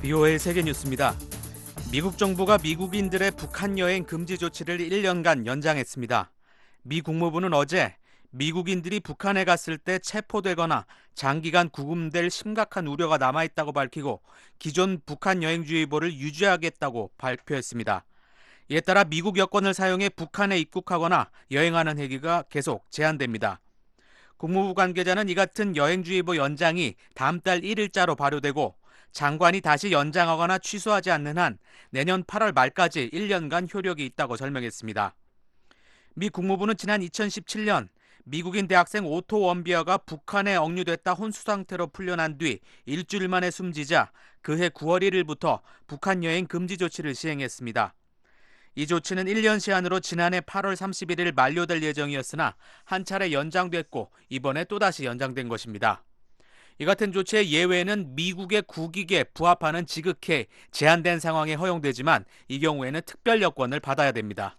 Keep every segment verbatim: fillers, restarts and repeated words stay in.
비오에이 세계뉴스입니다. 미국 정부가 미국인들의 북한 여행 금지 조치를 일 년간 연장했습니다. 미 국무부는 어제 미국인들이 북한에 갔을 때 체포되거나 장기간 구금될 심각한 우려가 남아있다고 밝히고 기존 북한 여행주의보를 유지하겠다고 발표했습니다. 이에 따라 미국 여권을 사용해 북한에 입국하거나 여행하는 행위가 계속 제한됩니다. 국무부 관계자는 이 같은 여행주의보 연장이 다음 달 일 일자로 발효되고 장관이 다시 연장하거나 취소하지 않는 한 내년 팔월 말까지 일 년간 효력이 있다고 설명했습니다. 미 국무부는 지난 이천십칠 년 미국인 대학생 오토 원비어가 북한에 억류됐다 혼수 상태로 풀려난 뒤 일주일 만에 숨지자 그해 구월 일일부터 북한 여행 금지 조치를 시행했습니다. 이 조치는 일 년 시한으로 지난해 팔월 삼십일일 만료될 예정이었으나 한 차례 연장됐고 이번에 또다시 연장된 것입니다. 이 같은 조치의 예외는 미국의 국익에 부합하는 지극히 제한된 상황에 허용되지만 이 경우에는 특별 여권을 받아야 됩니다.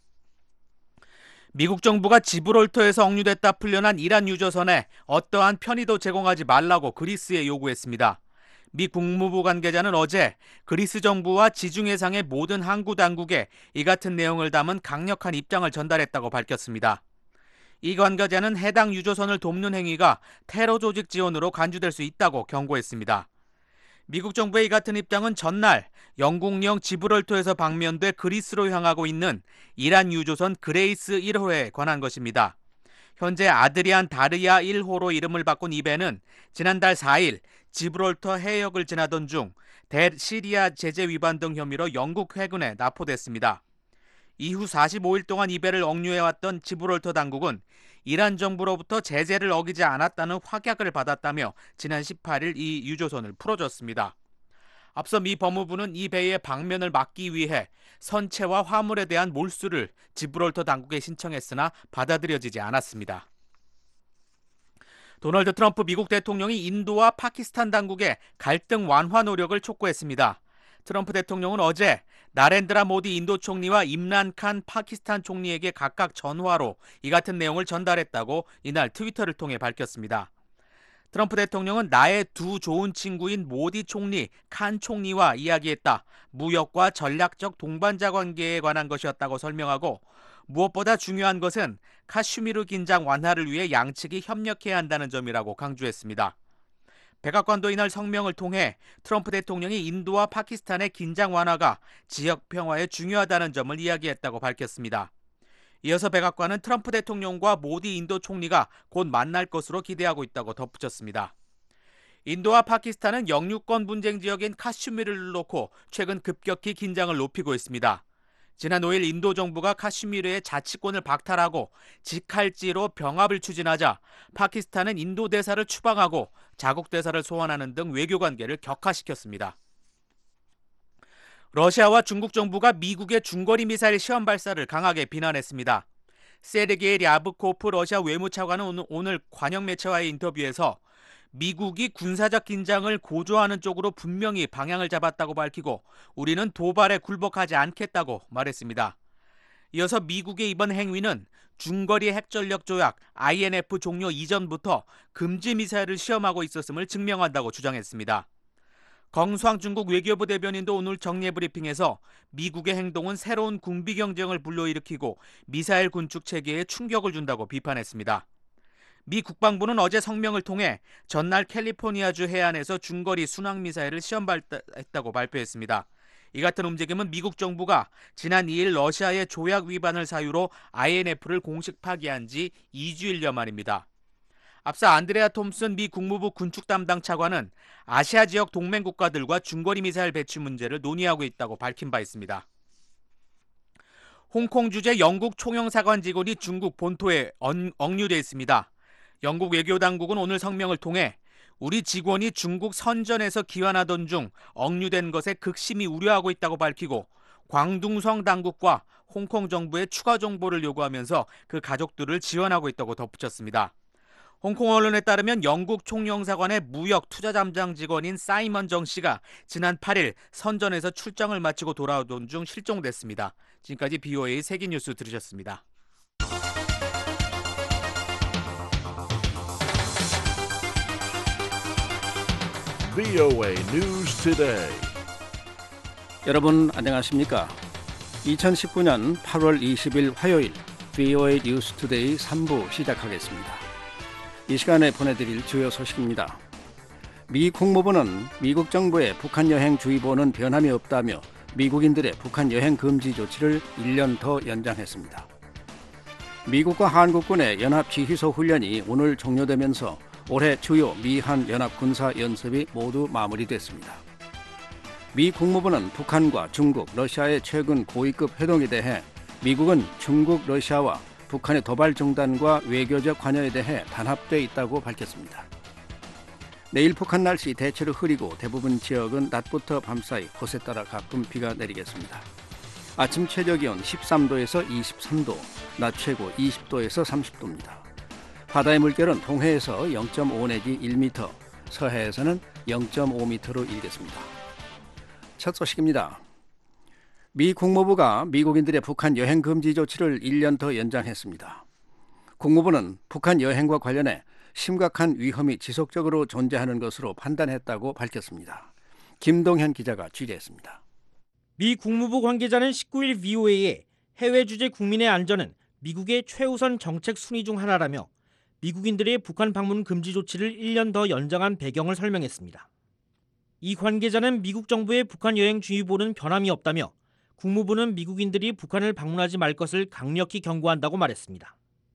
미국 정부가 지브롤터에서 억류됐다 풀려난 이란 유조선에 어떠한 편의도 제공하지 말라고 그리스에 요구했습니다. 미 국무부 관계자는 어제 그리스 정부와 지중해상의 모든 항구 당국에 이 같은 내용을 담은 강력한 입장을 전달했다고 밝혔습니다. 이 관계자는 해당 유조선을 돕는 행위가 테러 조직 지원으로 간주될 수 있다고 경고했습니다. 미국 정부의 이 같은 입장은 전날 영국령 지브롤터에서 방면돼 그리스로 향하고 있는 이란 유조선 그레이스 일 호에 관한 것입니다. 현재 아드리안 다르야 일 호로 이름을 바꾼 이 배는 지난달 사일 지브롤터 해역을 지나던 중 대시리아 제재 위반 등 혐의로 영국 해군에 납포됐습니다. 이후 사십오일 동안 이 배를 억류해왔던 지브롤터 당국은 이란 정부로부터 제재를 어기지 않았다는 확약을 받았다며 지난 십팔일 이 유조선을 풀어줬습니다. 앞서 미 법무부는 이 배의 방면을 막기 위해 선체와 화물에 대한 몰수를 지브롤터 당국에 신청했으나 받아들여지지 않았습니다. 도널드 트럼프 미국 대통령이 인도와 파키스탄 당국에 갈등 완화 노력을 촉구했습니다. 트럼프 대통령은 어제 나렌드라 모디 인도 총리와 임란 칸 파키스탄 총리에게 각각 전화로 이 같은 내용을 전달했다고 이날 트위터를 통해 밝혔습니다. 트럼프 대통령은 나의 두 좋은 친구인 모디 총리, 칸 총리와 이야기했다. 무역과 전략적 동반자 관계에 관한 것이었다고 설명하고 무엇보다 중요한 것은 카슈미르 긴장 완화를 위해 양측이 협력해야 한다는 점이라고 강조했습니다. 백악관도 이날 성명을 통해 트럼프 대통령이 인도와 파키스탄의 긴장 완화가 지역 평화에 중요하다는 점을 이야기했다고 밝혔습니다. 이어서 백악관은 트럼프 대통령과 모디 인도 총리가 곧 만날 것으로 기대하고 있다고 덧붙였습니다. 인도와 파키스탄은 영유권 분쟁 지역인 카슈미르를 놓고 최근 급격히 긴장을 높이고 있습니다. 지난 오일 인도 정부가 카슈미르의 자치권을 박탈하고 직할지로 병합을 추진하자 파키스탄은 인도 대사를 추방하고 자국 대사를 소환하는 등 외교 관계를 격화시켰습니다. 러시아와 중국 정부가 미국의 중거리 미사일 시험 발사를 강하게 비난했습니다. 세르게이 랴브코프 러시아 외무차관은 오늘 관영 매체와의 인터뷰에서 미국이 군사적 긴장을 고조하는 쪽으로 분명히 방향을 잡았다고 밝히고 우리는 도발에 굴복하지 않겠다고 말했습니다. 이어서 미국의 이번 행위는 중거리 핵전력 조약 아이엔에프 종료 이전부터 금지 미사일을 시험하고 있었음을 증명한다고 주장했습니다. 경수왕 중국 외교부 대변인도 오늘 정례 브리핑에서 미국의 행동은 새로운 군비 경쟁을 불러일으키고 미사일 군축 체계에 충격을 준다고 비판했습니다. 미 국방부는 어제 성명을 통해 전날 캘리포니아주 해안에서 중거리 순항미사일을 시험 발사했다고 발표했습니다. 이 같은 움직임은 미국 정부가 지난 이일 러시아의 조약 위반을 사유로 아이엔에프를 공식 파기한 지 이주일여 만입니다. 앞서 안드레아 톰슨 미 국무부 군축 담당 차관은 아시아 지역 동맹 국가들과 중거리 미사일 배치 문제를 논의하고 있다고 밝힌 바 있습니다. 홍콩 주재 영국 총영사관 직원이 중국 본토에 억류돼 있습니다. 영국 외교당국은 오늘 성명을 통해 우리 직원이 중국 선전에서 귀환하던 중 억류된 것에 극심히 우려하고 있다고 밝히고 광둥성 당국과 홍콩 정부에 추가 정보를 요구하면서 그 가족들을 지원하고 있다고 덧붙였습니다. 홍콩 언론에 따르면 영국 총영사관의 무역 투자 담당 직원인 사이먼 정 씨가 지난 팔일 선전에서 출장을 마치고 돌아오던 중 실종됐습니다. 지금까지 비오에이 세계뉴스 들으셨습니다. 비오에이 News Today. 여러분 안녕하십니까? 이천십구 년 팔월 이십일 화요일 브이오에이 뉴스투데이 삼 부 시작하겠습니다. 이 시간에 보내드릴 주요 소식입니다. 미 국무부는 미국 정부의 북한 여행 주의보는 변함이 없다며 미국인들의 북한 여행 금지 조치를 일 년 더 연장했습니다. 미국과 한국군의 연합 지휘소 훈련이 오늘 종료되면서 올해 주요 미한 연합 군사 연습이 모두 마무리됐습니다. 미 국무부는 북한과 중국, 러시아의 최근 고위급 회동에 대해 미국은 중국, 러시아와 북한의 도발 중단과 외교적 관여에 대해 단합돼 있다고 밝혔습니다. 내일 북한 날씨 대체로 흐리고 대부분 지역은 낮부터 밤사이 곳에 따라 가끔 비가 내리겠습니다. 아침 최저 기온 십삼 도에서 이십삼 도, 낮 최고 이십 도에서 삼십 도입니다. 바다의 물결은 동해에서 영 점 오 내지 일 미터, 서해에서는 영 점 오 미터로 일겠습니다. 첫 소식입니다. 미 국무부가 미국인들의 북한 여행 금지 조치를 일 년 더 연장했습니다. 국무부는 북한 여행과 관련해 심각한 위험이 지속적으로 존재하는 것으로 판단했다고 밝혔습니다. 김동현 기자가 취재했습니다. 미 국무부 관계자는 십구 일 브이오에이에 해외 주재 국민의 안전은 미국의 최우선 정책 순위 중 하나라며 미국인들의 북한 방문 금지 조치를 일 년 더 연장한 배경을 설명했습니다. 이 관계자는 미국 정부의 북한 여행 주의보는 변함이 없다며 국무부는 미국인들이 북한을 방문하지 말 것을 강력히 경고한다고 말했습니다.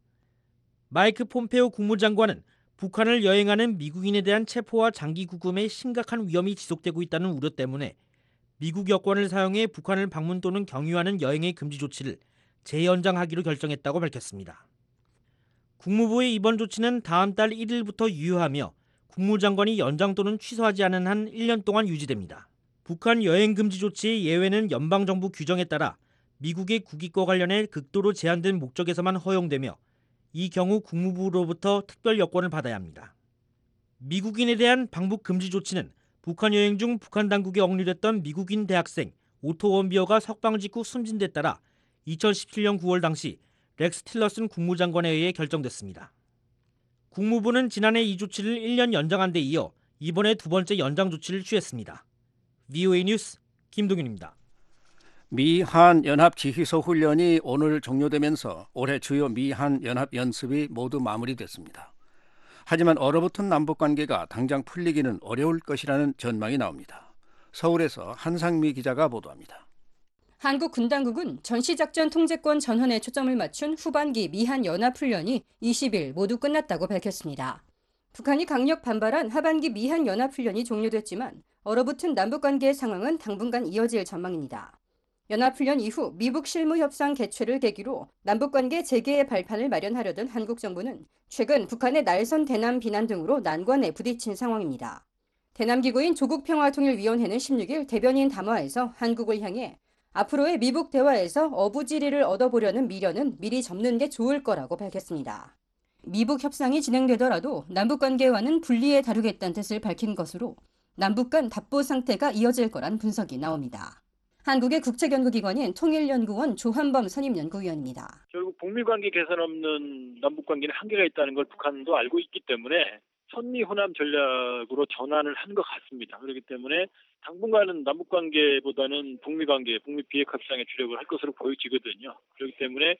마이크 폼페오 국무장관은 북한을 여행하는 미국인에 대한 체포와 장기 구금의 심각한 위험이 지속되고 있다는 우려 때문에 미국 여권을 사용해 북한을 방문 또는 경유하는 여행의 금지 조치를 재연장하기로 결정했다고 밝혔습니다. 국무부의 이번 조치는 다음 달 일 일부터 유효하며 국무장관이 연장 또는 취소하지 않은 한 일 년 동안 유지됩니다. 북한 여행 금지 조치의 예외는 연방정부 규정에 따라 미국의 국익과 관련해 극도로 제한된 목적에서만 허용되며 이 경우 국무부로부터 특별 여권을 받아야 합니다. 미국인에 대한 방북 금지 조치는 북한 여행 중 북한 당국에 억류됐던 미국인 대학생 오토 원비어가 석방 직후 숨진 데 따라 이천십칠 년 구월 당시 렉스 틸러슨 국무장관에 의해 결정됐습니다. 국무부는 지난해 이 조치를 일 년 연장한 데 이어 이번에 두 번째 연장 조치를 취했습니다. 브이오에이 뉴스 김동윤입니다. 미한 연합 지휘소 훈련이 오늘 종료되면서 올해 주요 미한 연합 연습이 모두 마무리됐습니다. 하지만 얼어붙은 남북 관계가 당장 풀리기는 어려울 것이라는 전망이 나옵니다. 서울에서 한상미 기자가 보도합니다. 한국 군당국은 전시작전 통제권 전환에 초점을 맞춘 후반기 미한 연합훈련이 이십 일 모두 끝났다고 밝혔습니다. 북한이 강력 반발한 하반기 미한 연합훈련이 종료됐지만 얼어붙은 남북관계의 상황은 당분간 이어질 전망입니다. 연합훈련 이후 미북 실무협상 개최를 계기로 남북관계 재개의 발판을 마련하려던 한국 정부는 최근 북한의 날선 대남 비난 등으로 난관에 부딪힌 상황입니다. 대남기구인 조국평화통일위원회는 십육 일 대변인 담화에서 한국을 향해 앞으로의 미북 대화에서 어부지리를 얻어보려는 미련은 미리 접는 게 좋을 거라고 밝혔습니다. 미북 협상이 진행되더라도 남북관계와는 분리해 다루겠다는 뜻을 밝힌 것으로 남북 간 답보 상태가 이어질 거란 분석이 나옵니다. 한국의 국책연구기관인 통일연구원 조한범 선임연구위원입니다. 결국 북미관계 개선 없는 남북관계는 한계가 있다는 걸 북한도 알고 있기 때문에 선미호남 전략으로 전환을 한 것 같습니다. 그렇기 때문에 당분간은 남북관계보다는 북미관계, 북미비핵 협상에 주력을 할 것으로 보여지거든요. 그렇기 때문에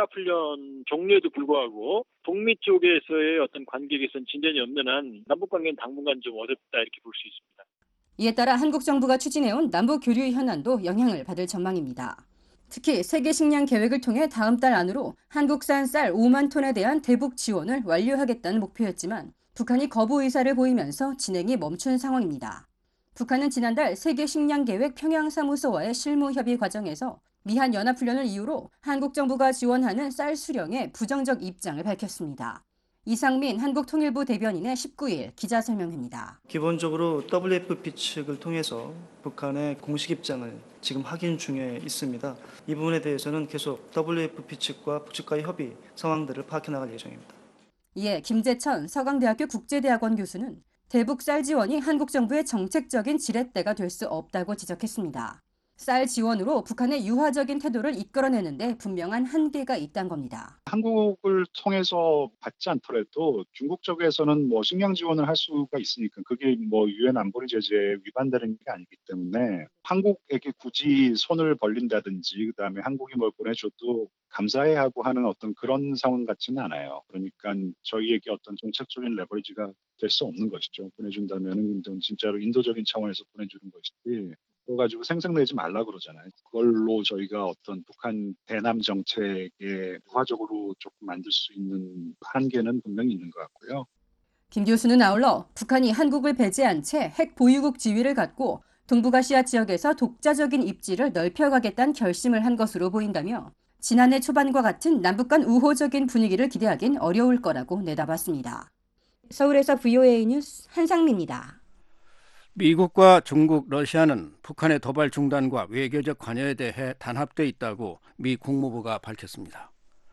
한미연합훈련 종료에도 불구하고 북미 쪽에서의 어떤 관계 개선 진전이 없는 한 남북관계는 당분간 좀 어렵다 이렇게 볼 수 있습니다. 이에 따라 한국 정부가 추진해온 남북 교류 현안도 영향을 받을 전망입니다. 특히 세계 식량 계획을 통해 다음 달 안으로 한국산 쌀 오만 톤에 대한 대북 지원을 완료하겠다는 목표였지만 북한이 거부 의사를 보이면서 진행이 멈춘 상황입니다. 북한은 지난달 세계 식량 계획 평양사무소와의 실무 협의 과정에서 미한 연합훈련을 이유로 한국 정부가 지원하는 쌀 수령에 부정적 입장을 밝혔습니다. 이상민 한국통일부 대변인의 십구 일 기자 설명입니다. 기본적으로 더블유에프피 측을 통해서 북한의 공식 입장을 지금 확인 중에 있습니다. 이 부분에 대해서는 계속 더블유에프피 측과 북측과의 협의 상황들을 파악해 나갈 예정입니다. 이에 김재천 서강대학교 국제대학원 교수는 대북 쌀 지원이 한국 정부의 정책적인 지렛대가 될 수 없다고 지적했습니다. 쌀 지원으로 북한의 유화적인 태도를 이끌어내는데 분명한 한계가 있다는 겁니다. 한국을 통해서 받지 않더라도 중국 쪽에서는 뭐 식량 지원을 할 수가 있으니까 그게 뭐 유엔 안보리 제재에 위반되는 게 아니기 때문에 한국에게 굳이 손을 벌린다든지 그다음에 한국이 뭘 보내줘도 감사해야 하고 하는 어떤 그런 상황 같지는 않아요. 그러니까 저희에게 어떤 정책적인 레버리지가 될 수 없는 것이죠. 보내준다면은 진짜로 인도적인 차원에서 보내주는 것이지. 그거 가지고 생색내지 말라 그러잖아요. 그걸로 저희가 어떤 북한 대남 정책에 유화적으로 조금 만들 수 있는 한계는 분명히 있는 것 같고요. 김 교수는 아울러 북한이 한국을 배제한 채 핵 보유국 지위를 갖고 동북아시아 지역에서 독자적인 입지를 넓혀가겠다는 결심을 한 것으로 보인다며 지난해 초반과 같은 남북 간 우호적인 분위기를 기대하긴 어려울 거라고 내다봤습니다. 서울에서 브이오에이 뉴스 한상미입니다. 미국과 중국, 러시아는 북한의 도발 중단과 외교적 관여에 대해 단합돼 있다고 미 국무부가 밝혔습니다.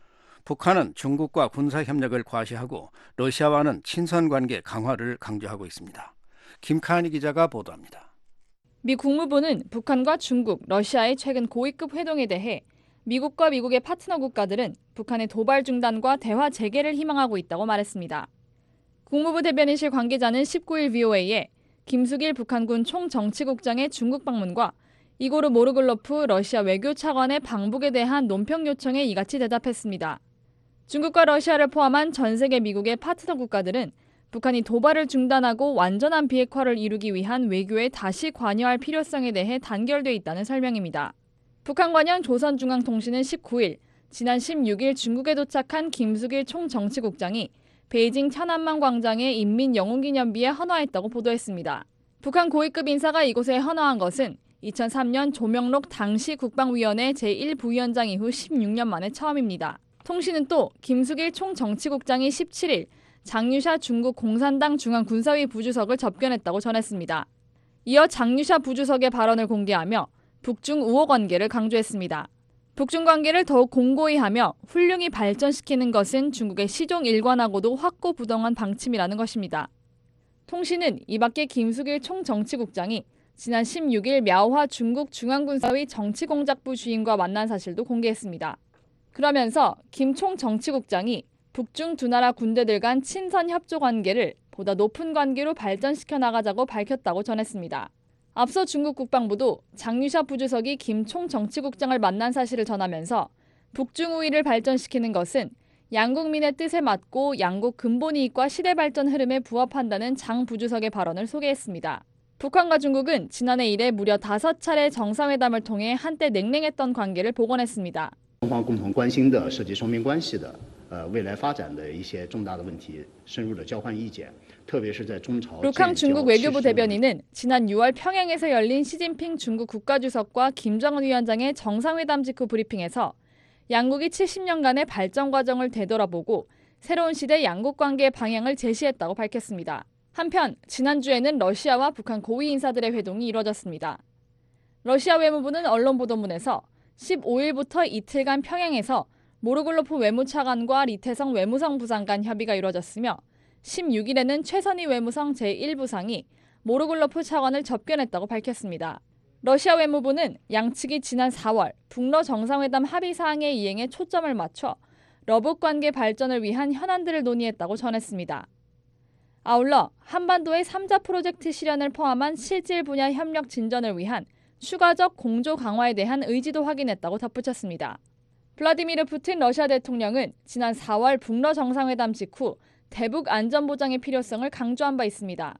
북한은 중국과 군사협력을 과시하고 러시아와는 친선관계 강화를 강조하고 있습니다. 김카니 기자가 보도합니다. 미 국무부는 북한과 중국, 러시아의 최근 고위급 회동에 대해 미국과 미국의 파트너 국가들은 북한의 도발 중단과 대화 재개를 희망하고 있다고 말했습니다. 국무부 대변인실 관계자는 십구일 브이오에이에 김숙일 북한군 총정치국장의 중국 방문과 이고르 모르글로프 러시아 외교차관의 방북에 대한 논평 요청에 이같이 대답했습니다. 중국과 러시아를 포함한 전 세계 미국의 파트너 국가들은 북한이 도발을 중단하고 완전한 비핵화를 이루기 위한 외교에 다시 관여할 필요성에 대해 단결돼 있다는 설명입니다. 북한 관영 조선중앙통신은 십구일, 지난 십육일 중국에 도착한 김숙일 총정치국장이 베이징 천안만 광장의 인민영웅기념비에 헌화했다고 보도했습니다. 북한 고위급 인사가 이곳에 헌화한 것은 이천삼년 조명록 당시 국방위원회 제일 부위원장 이후 십육년 만에 처음입니다. 통신은 또 김숙일 총정치국장이 십칠일 장유샤 중국 공산당 중앙군사위 부주석을 접견했다고 전했습니다. 이어 장유샤 부주석의 발언을 공개하며 북중 우호 관계를 강조했습니다. 북중 관계를 더욱 공고히 하며 훌륭히 발전시키는 것은 중국의 시종 일관하고도 확고부동한 방침이라는 것입니다. 통신은 이 밖에 김숙일 총정치국장이 지난 십육일 мя화 중국 중앙군사위 정치공작부 주임과 만난 사실도 공개했습니다. 그러면서 김 총정치국장이 북중 두 나라 군대들 간 친선 협조 관계를 보다 높은 관계로 발전시켜 나가자고 밝혔다고 전했습니다. 앞서 중국 국방부도 장유샤 부주석이 김 총정치국장을 만난 사실을 전하면서 북중 우위를 발전시키는 것은 양국민의 뜻에 맞고 양국 근본 이익과 시대 발전 흐름에 부합한다는 장 부주석의 발언을 소개했습니다. 북한과 중국은 지난해 이래 무려 다섯 차례 정상회담을 통해 한때 냉랭했던 관계를 복원했습니다. 双方共同关心的涉及双边关系的呃未来发展的一些重大的问题深入的交换意见 루캉 중국 외교부 대변인은 지난 유월 평양에서 열린 시진핑 중국 국가주석과 김정은 위원장의 정상회담 직후 브리핑에서 양국이 칠십 년간의 발전 과정을 되돌아보고 새로운 시대 양국 관계의 방향을 제시했다고 밝혔습니다. 한편 지난주에는 러시아와 북한 고위 인사들의 회동이 이뤄졌습니다. 러시아 외무부는 언론 보도문에서 십오일부터 이틀간 평양에서 모르글로프 외무차관과 리태성 외무성 부상 간 협의가 이뤄졌으며 십육일에는 최선희 외무성 제일 부상이 모르글로프 차관을 접견했다고 밝혔습니다. 러시아 외무부는 양측이 지난 사월 북러 정상회담 합의 사항의 이행에 초점을 맞춰 러북 관계 발전을 위한 현안들을 논의했다고 전했습니다. 아울러 한반도의 삼자 프로젝트 실현을 포함한 실질 분야 협력 진전을 위한 추가적 공조 강화에 대한 의지도 확인했다고 덧붙였습니다. 블라디미르 푸틴 러시아 대통령은 지난 사월 북러 정상회담 직후 대북 안전보장의 필요성을 강조한 바 있습니다.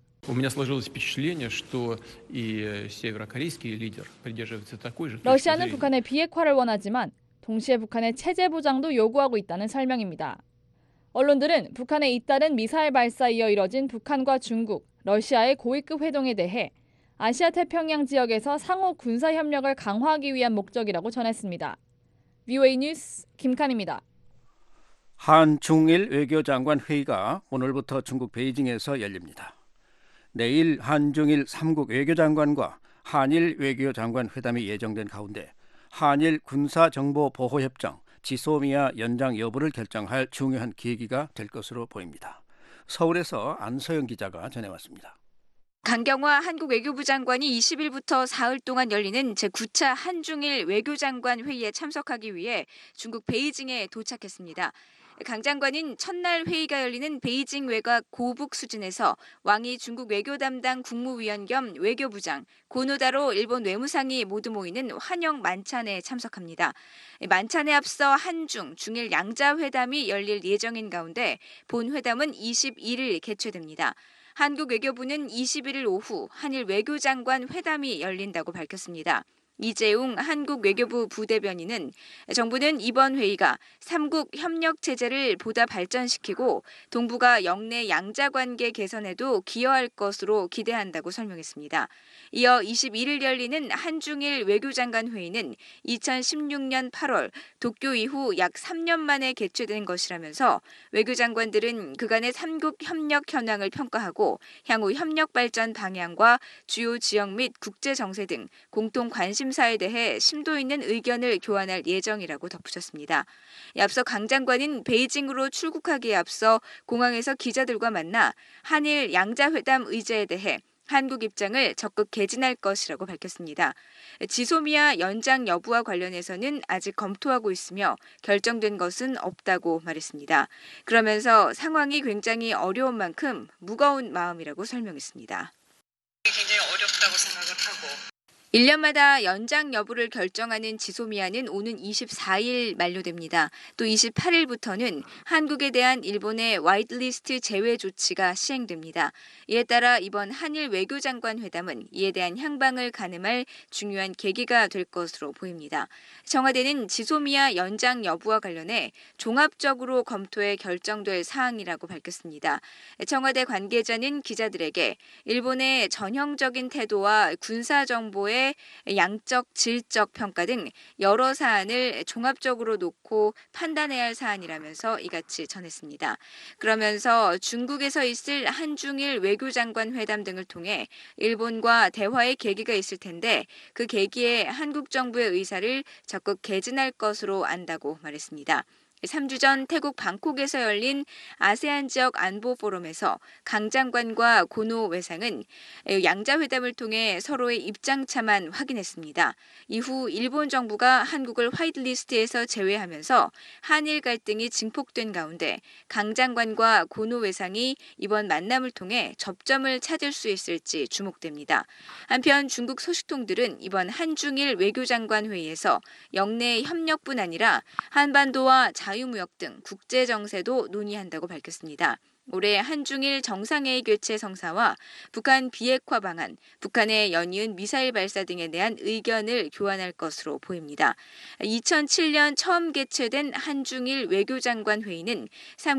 러시아는 북한의 비핵화를 원하지만 동시에 북한의 체제 보장도 요구하고 있다는 설명입니다. 언론들은 북한의 잇따른 미사일 발사에 이어 이뤄진 북한과 중국, 러시아의 고위급 회동에 대해 아시아 태평양 지역에서 상호 군사 협력을 강화하기 위한 목적이라고 전했습니다. 브이오에이 뉴스 김칸입니다. 한중일 외교장관 회의가 오늘부터 중국 베이징에서 열립니다. 내일 한중일 삼국 외교장관과 한일 외교장관 회담이 예정된 가운데 한일 군사정보보호협정 지소미아 연장 여부를 결정할 중요한 계기가 될 것으로 보입니다. 서울에서 안소영 기자가 전해왔습니다. 강경화 한국 외교부 장관이 이십 일부터 사흘 동안 열리는 제구 차 한중일 외교장관 회의에 참석하기 위해 중국 베이징에 도착했습니다. 강 장관은 첫날 회의가 열리는 베이징 외곽 고북 수진에서 왕이 중국 외교 담당 국무위원 겸 외교부장, 고노다로 일본 외무상이 모두 모이는 환영 만찬에 참석합니다. 만찬에 앞서 한중, 중일 양자 회담이 열릴 예정인 가운데 본 회담은 이십일 일 개최됩니다. 한국 외교부는 이십일 일 오후 한일 외교장관 회담이 열린다고 밝혔습니다. 이재용 한국 외교부 부대변인은 정부는 이번 회의가 삼국 협력 체제를 보다 발전시키고 동북아 영내 양자관계 개선에도 기여할 것으로 기대한다고 설명했습니다. 이어 이십일 일 열리는 한중일 외교장관 회의는 이천십육 년 팔월 도쿄 이후 약 삼 년 만에 개최된 것이라면서 외교장관들은 그간의 삼국 협력 현황을 평가하고 향후 협력 발전 방향과 주요 지역 및 국제 정세 등 공통 관심 사에 대해 심도 있는 의견을 교환할 예정이라고 덧붙였습니다. 앞서 강 장관은 베이징으로 출국하기에 앞서 공항에서 기자들과 만나 한일 양자회담 의제에 대해 한국 입장을 적극 개진할 것이라고 밝혔습니다. 지소미아 연장 여부와 관련해서는 아직 검토하고 있으며 결정된 것은 없다고 말했습니다. 그러면서 상황이 굉장히 어려운 만큼 무거운 마음이라고 설명했습니다. 굉장히 어렵다고 생각을 하고 일 년마다 연장 여부를 결정하는 지소미아는 오는 이십사 일 만료됩니다. 또 이십팔 일부터는 한국에 대한 일본의 와이트리스트 제외 조치가 시행됩니다. 이에 따라 이번 한일 외교장관 회담은 이에 대한 향방을 가늠할 중요한 계기가 될 것으로 보입니다. 청와대는 지소미아 연장 여부와 관련해 종합적으로 검토해 결정될 사항이라고 밝혔습니다. 청와대 관계자는 기자들에게 일본의 전형적인 태도와 군사정보의 양적, 질적 평가 등 여러 사안을 종합적으로 놓고 판단해야 할 사안이라면서 이같이 전했습니다. 그러면서 중국에서 있을 한중일 외교장관 회담 등을 통해 일본과 대화의 계기가 있을 텐데 그 계기에 한국 정부의 의사를 적극 개진할 것으로 안다고 말했습니다. 삼 주 전 태국 방콕에서 열린 아세안 지역 안보 포럼에서 강 장관과 고노 외상은 양자회담을 통해 서로의 입장차만 확인했습니다. 이후 일본 정부가 한국을 화이트리스트에서 제외하면서 한일 갈등이 증폭된 가운데 강 장관과 고노 외상이 이번 만남을 통해 접점을 찾을 수 있을지 주목됩니다. 한편 중국 소식통들은 이번 한중일 외교장관 회의에서 영내 협력뿐 아니라 한반도와 자유무역 등 국제 정세도 논의한다고 밝혔습니다. 올해 한중일 정상회의 개최 성사와 북한 비핵화 방안, 북한의 연이은 미사일 발사 등에 대한 의견을 교환할 것으로 보입니다. 이천칠 년 처음 개최된 한중일 외교장관 회의는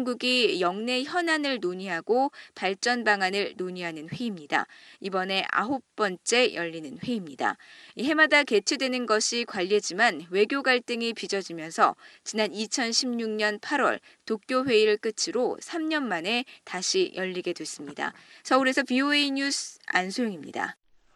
삼국이 영내 현안을 논의하고 발전 방안을 논의하는 회의입니다. 이번에 아홉 번째 열리는 회의입니다. 해마다 개최되는 것이 관례지만 외교 갈등이 빚어지면서 지난 이천십육 년 팔월 도쿄 회의를 끝으로 삼 년 만에 다시 열리게 됐습니다. 서울에서 비오에이 뉴스 안소영입니다.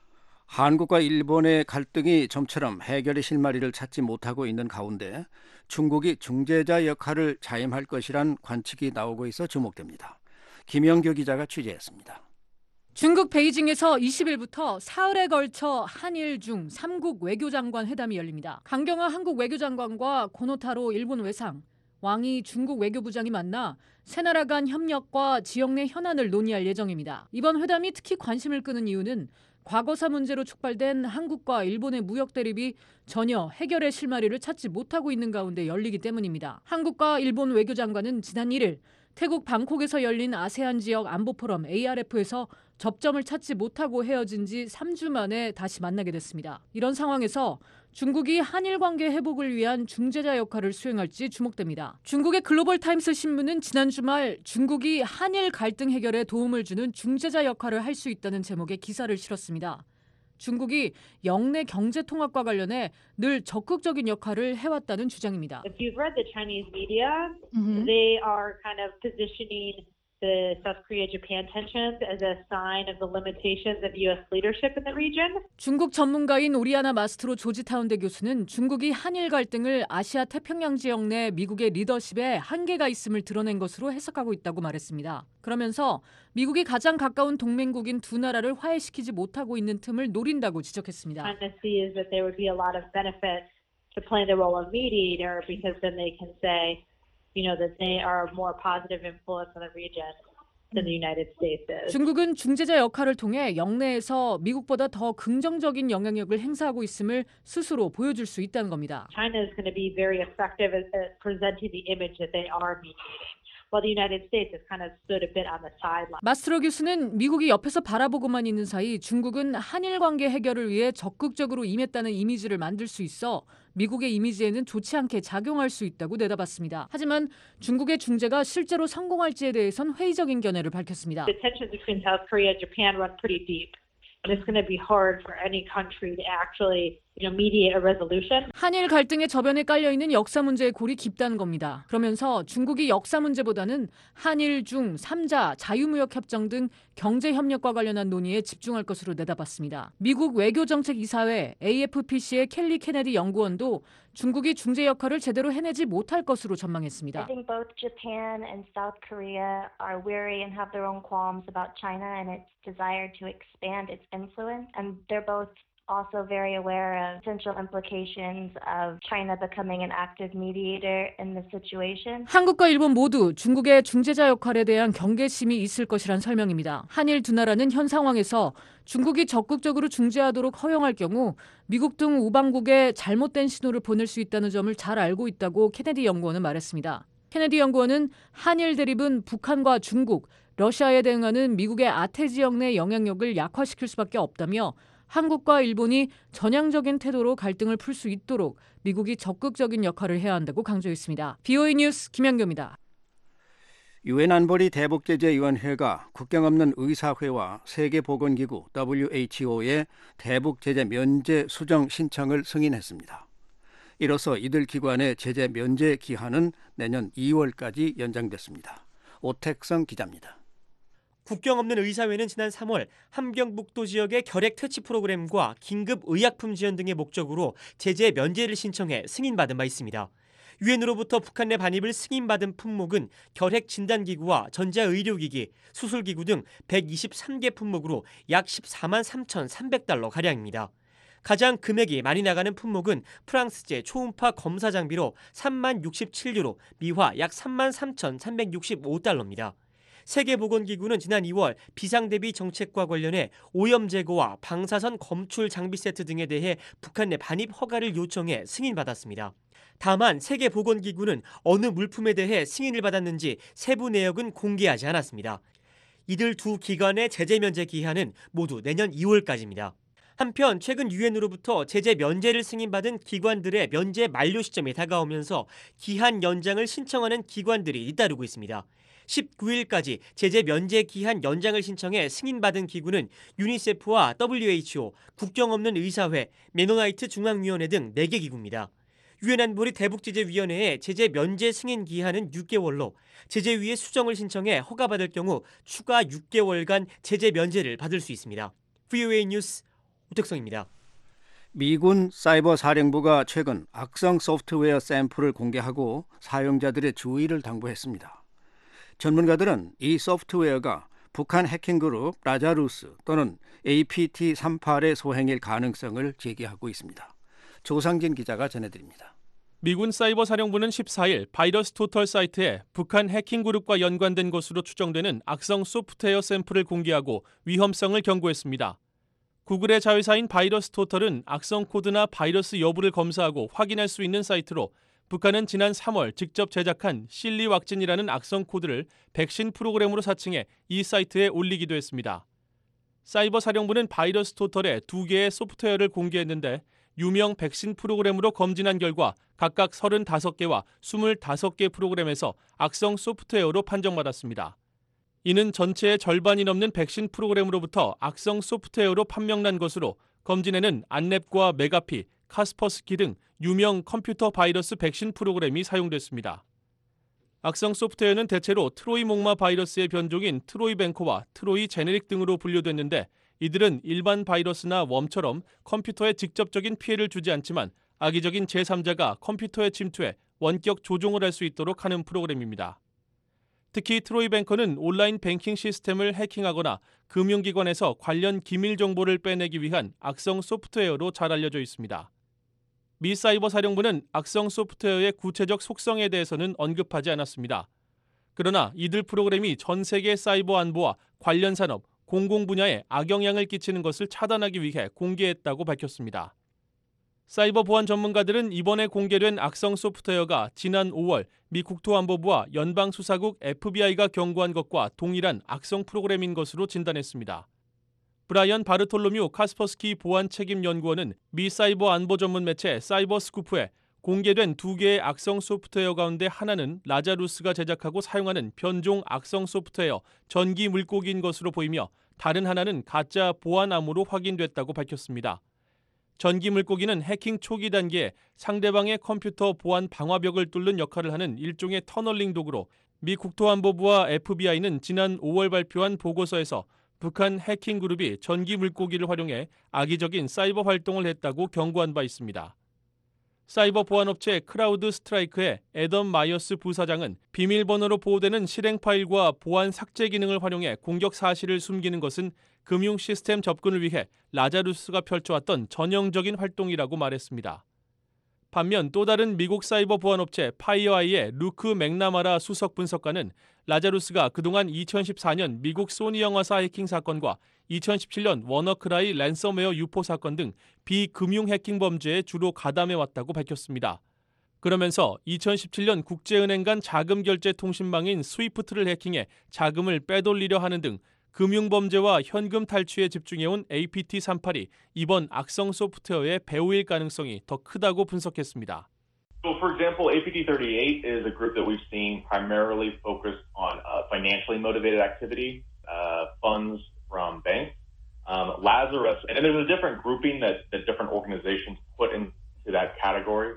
한국과 일본의 갈등이 좀처럼 해결의 실마리를 찾지 못하고 있는 가운데 중국이 중재자 역할을 자임할 것이란 관측이 나오고 있어 주목됩니다. 김영규 기자가 취재했습니다. 중국 베이징에서 이십 일부터 사흘에 걸쳐 한일 중 삼국 외교장관 회담이 열립니다. 강경화 한국 외교장관과 고노타로 일본 외상, 왕이 중국 외교부장이 만나 세 나라 간 협력과 지역 내 현안을 논의할 예정입니다. 이번 회담이 특히 관심을 끄는 이유는 과거사 문제로 촉발된 한국과 일본의 무역 대립이 전혀 해결의 실마리를 찾지 못하고 있는 가운데 열리기 때문입니다. 한국과 일본 외교장관은 지난 일 일 태국 방콕에서 열린 아세안 지역 안보 포럼 에이알에프에서 접점을 찾지 못하고 헤어진 지 삼 주 만에 다시 만나게 됐습니다. 이런 상황에서 중국이 한일 관계 회복을 위한 중재자 역할을 수행할지 주목됩니다. 중국의 글로벌 타임스 신문은 지난 주말 중국이 한일 갈등 해결에 도움을 주는 중재자 역할을 할 수 있다는 제목의 기사를 실었습니다. 중국이 영내 경제 통합과 관련해 늘 적극적인 역할을 해왔다는 주장입니다. If you've read the Chinese media, mm-hmm. they are kind of positioning the South Korea-Japan tensions as a sign of the limitations of U S leadership in the region. 중국 전문가인 오리아나 마스트로 조지타운대 교수는 중국이 한일 갈등을 아시아 태평양 지역 내 미국의 리더십에 한계가 있음을 드러낸 것으로 해석하고 있다고 말했습니다. 그러면서 미국이 가장 가까운 동맹국인 두 나라를 화해시키지 못하고 있는 틈을 노린다고 지적했습니다. China sees that there would be a lot of benefit to playing the role of mediator because then they can say, you know, that they are a more positive influence in the region than the United States is. 중국은 중재자 역할을 통해 영내에서 미국보다 더 긍정적인 영향력을 행사하고 있음을 스스로 보여줄 수 있다는 겁니다. China is going to be very effective at, at presenting the image that they are mediating. While the United States has kind of stood a bit on the sideline. 마스트로 교수는 미국이 옆에서 바라보고만 있는 사이 중국은 한일 관계 해결을 위해 적극적으로 임했다는 이미지를 만들 수 있어 미국의 이미지에는 좋지 않게 작용할 수 있다고 내다봤습니다. 하지만 중국의 중재가 실제로 성공할지에 대해선 회의적인 견해를 밝혔습니다. The tensions between South Korea and Japan run pretty deep. And it's going to be hard for any country to actually, you know, mediate a resolution. 한일 갈등의 저변에 깔려있는 역사 문제의 골이 깊다는 겁니다. 그러면서 중국이 역사 문제보다는 한일 중 삼자 자유무역협정 등 경제협력과 관련한 논의에 집중할 것으로 내다봤습니다. 미국 외교정책이사회 에이에프피씨의 켈리 케네디 연구원도 중국이 중재 역할을 제대로 해내지 못할 것으로 전망했습니다. I think both Japan and South Korea are weary and have their own qualms about China and its desire to expand its influence. And they're both also very aware of potential implications of China becoming an active mediator in the situation. 한국과 일본 모두 중국의 중재자 역할에 대한 경계심이 있을 것이란 설명입니다. 한일 두 나라는 현 상황에서 중국이 적극적으로 중재하도록 허용할 경우 미국 등 우방국에 잘못된 신호를 보낼 수 있다는 점을 잘 알고 있다고 케네디 연구원은 말했습니다. 케네디 연구원은 한일 대립은 북한과 중국, 러시아에 대응하는 미국의 아태 지역 내 영향력을 약화시킬 수밖에 없다며 한국과 일본이 전향적인 태도로 갈등을 풀 수 있도록 미국이 적극적인 역할을 해야 한다고 강조했습니다. 비오이 뉴스 김현규입니다. 유엔 안보리 대북제재위원회가 국경 없는 의사회와 세계보건기구 더블유에이치오의 대북제재 면제 수정 신청을 승인했습니다. 이로써 이들 기관의 제재 면제 기한은 내년 이월까지 연장됐습니다. 오택성 기자입니다. 국경 없는 의사회는 지난 삼월 함경북도 지역의 결핵 퇴치 프로그램과 긴급 의약품 지원 등의 목적으로 제재 면제를 신청해 승인받은 바 있습니다. 유엔으로부터 북한 내 반입을 승인받은 품목은 결핵 진단기구와 전자의료기기, 수술기구 등 백이십삼 개 품목으로 약 십사만 삼천삼백 달러 가량입니다. 가장 금액이 많이 나가는 품목은 프랑스제 초음파 검사 장비로 삼만 육십칠 유로, 미화 약 삼만 삼천삼백육십오 달러입니다. 세계보건기구는 지난 이월 비상대비 정책과 관련해 오염 제거와 방사선 검출 장비 세트 등에 대해 북한 내 반입 허가를 요청해 승인받았습니다. 다만 세계보건기구는 어느 물품에 대해 승인을 받았는지 세부 내역은 공개하지 않았습니다. 이들 두 기관의 제재 면제 기한은 모두 내년 이월까지입니다. 한편 최근 유엔으로부터 제재 면제를 승인받은 기관들의 면제 만료 시점이 다가오면서 기한 연장을 신청하는 기관들이 잇따르고 있습니다. 십구 일까지 제재 면제 기한 연장을 신청해 승인받은 기구는 유니세프와 더블유에이치오, 국경 없는 의사회, 메노나이트 중앙위원회 등 네 개 기구입니다. 유엔 안보리 대북제재위원회의 제재 면제 승인 기한은 육 개월로 제재위의 수정을 신청해 허가받을 경우 추가 육 개월간 제재 면제를 받을 수 있습니다. 브이오에이 뉴스 오택성입니다. 미군 사이버 사령부가 최근 악성 소프트웨어 샘플을 공개하고 사용자들의 주의를 당부했습니다. 전문가들은 이 소프트웨어가 북한 해킹그룹 라자루스 또는 에이피티 삼십팔의 소행일 가능성을 제기하고 있습니다. 조상진 기자가 전해드립니다. 미군 사이버 사령부는 십사 일 바이러스 토털 사이트에 북한 해킹그룹과 연관된 것으로 추정되는 악성 소프트웨어 샘플을 공개하고 위험성을 경고했습니다. 구글의 자회사인 바이러스 토털은 악성 코드나 바이러스 여부를 검사하고 확인할 수 있는 사이트로 북한은 지난 삼월 직접 제작한 실리왁진이라는 악성 코드를 백신 프로그램으로 사칭해 이 사이트에 올리기도 했습니다. 사이버 사령부는 바이러스 토털에 두 개의 소프트웨어를 공개했는데 유명 백신 프로그램으로 검진한 결과 각각 서른다섯 개와 스물다섯 개 프로그램에서 악성 소프트웨어로 판정받았습니다. 이는 전체의 절반이 넘는 백신 프로그램으로부터 악성 소프트웨어로 판명난 것으로 검진에는 안랩과 메가피, 카스퍼스키 등 유명 컴퓨터 바이러스 백신 프로그램이 사용됐습니다. 악성 소프트웨어는 대체로 트로이 목마 바이러스의 변종인 트로이 뱅코와 트로이 제네릭 등으로 분류됐는데 이들은 일반 바이러스나 웜처럼 컴퓨터에 직접적인 피해를 주지 않지만 악의적인 제삼자가 컴퓨터에 침투해 원격 조종을 할 수 있도록 하는 프로그램입니다. 특히 트로이 뱅커는 온라인 뱅킹 시스템을 해킹하거나 금융기관에서 관련 기밀 정보를 빼내기 위한 악성 소프트웨어로 잘 알려져 있습니다. 미 사이버 사령부는 악성 소프트웨어의 구체적 속성에 대해서는 언급하지 않았습니다. 그러나 이들 프로그램이 전 세계 사이버 안보와 관련 산업, 공공 분야에 악영향을 끼치는 것을 차단하기 위해 공개했다고 밝혔습니다. 사이버 보안 전문가들은 이번에 공개된 악성 소프트웨어가 지난 오월 미 국토안보부와 연방수사국 에프비아이가 경고한 것과 동일한 악성 프로그램인 것으로 진단했습니다. 브라이언 바르톨로뮤 카스퍼스키 보안 책임 연구원은 미 사이버 안보 전문 매체 사이버 스쿠프에 공개된 두 개의 악성 소프트웨어 가운데 하나는 라자루스가 제작하고 사용하는 변종 악성 소프트웨어 전기 물고기인 것으로 보이며 다른 하나는 가짜 보안 암호로 확인됐다고 밝혔습니다. 전기 물고기는 해킹 초기 단계에 상대방의 컴퓨터 보안 방화벽을 뚫는 역할을 하는 일종의 터널링 도구로 미 국토안보부와 에프비아이는 지난 오월 발표한 보고서에서 북한 해킹 그룹이 전기 물고기를 활용해 악의적인 사이버 활동을 했다고 경고한 바 있습니다. 사이버 보안업체 크라우드 스트라이크의 애덤 마이어스 부사장은 비밀번호로 보호되는 실행 파일과 보안 삭제 기능을 활용해 공격 사실을 숨기는 것은 금융 시스템 접근을 위해 라자루스가 펼쳐왔던 전형적인 활동이라고 말했습니다. 반면 또 다른 미국 사이버 보안업체 파이어아이의 루크 맥나마라 수석 분석관은 라자루스가 그동안 이천십사 년 미국 소니 영화사 해킹 사건과 이천십칠 년 워너크라이 랜섬웨어 유포 사건 등 비금융 해킹 범죄에 주로 가담해왔다고 밝혔습니다. 그러면서 이천십칠 년 국제은행 간 자금 결제 통신망인 스위프트를 해킹해 자금을 빼돌리려 하는 등 금융범죄와 현금 탈취에 집중해온 에이피티 삼십팔이 이번 악성 소프트웨어의 배후일 가능성이 더 크다고 분석했습니다. So, for example, A P T thirty-eight is a group that we've seen primarily focused on uh, financially motivated activity, uh, funds from banks. Um, Lazarus, and there's a different grouping that, that different organizations put into that category.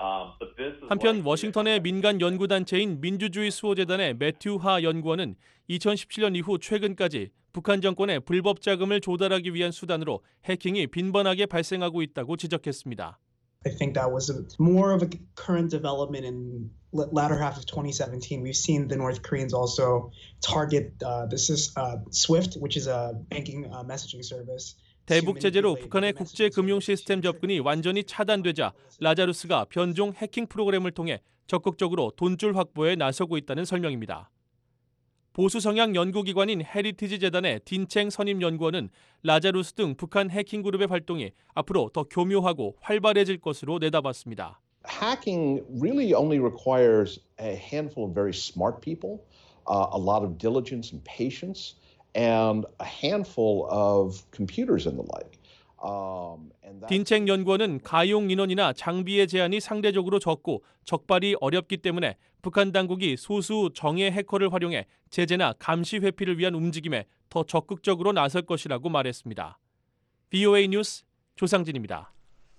한편 워싱턴의 민간 연구단체인 민주주의 수호재단의 매튜 하 연구원은 이천십칠 년 이후 최근까지 북한 정권의 불법 자금을 조달하기 위한 수단으로 해킹이 빈번하게 발생하고 있다고 지적했습니다. I think that was a, more of a current development in latter half of twenty seventeen. We've seen the North Koreans also target uh, this is uh, SWIFT, which is a banking uh, messaging service. 대북 제재로 북한의 국제 금융 시스템 접근이 완전히 차단되자 라자루스가 변종 해킹 프로그램을 통해 적극적으로 돈줄 확보에 나서고 있다는 설명입니다. 보수 성향 연구기관인 헤리티지 재단의 딘챙 선임 연구원은 라자루스 등 북한 해킹 그룹의 활동이 앞으로 더 교묘하고 활발해질 것으로 내다봤습니다. Hacking really only requires a handful of very smart people, uh, a lot of diligence and patience. and a handful of computers and the like. Um, 딘챙 연구원은 가용 인원이나 장비의 제한이 상대적으로 적고 적발이 어렵기 때문에 북한 당국이 소수 정예 해커를 활용해 제재나 감시 회피를 위한 움직임에 더 적극적으로 나설 것이라고 말했습니다. 브이오에이 뉴스 조상진입니다.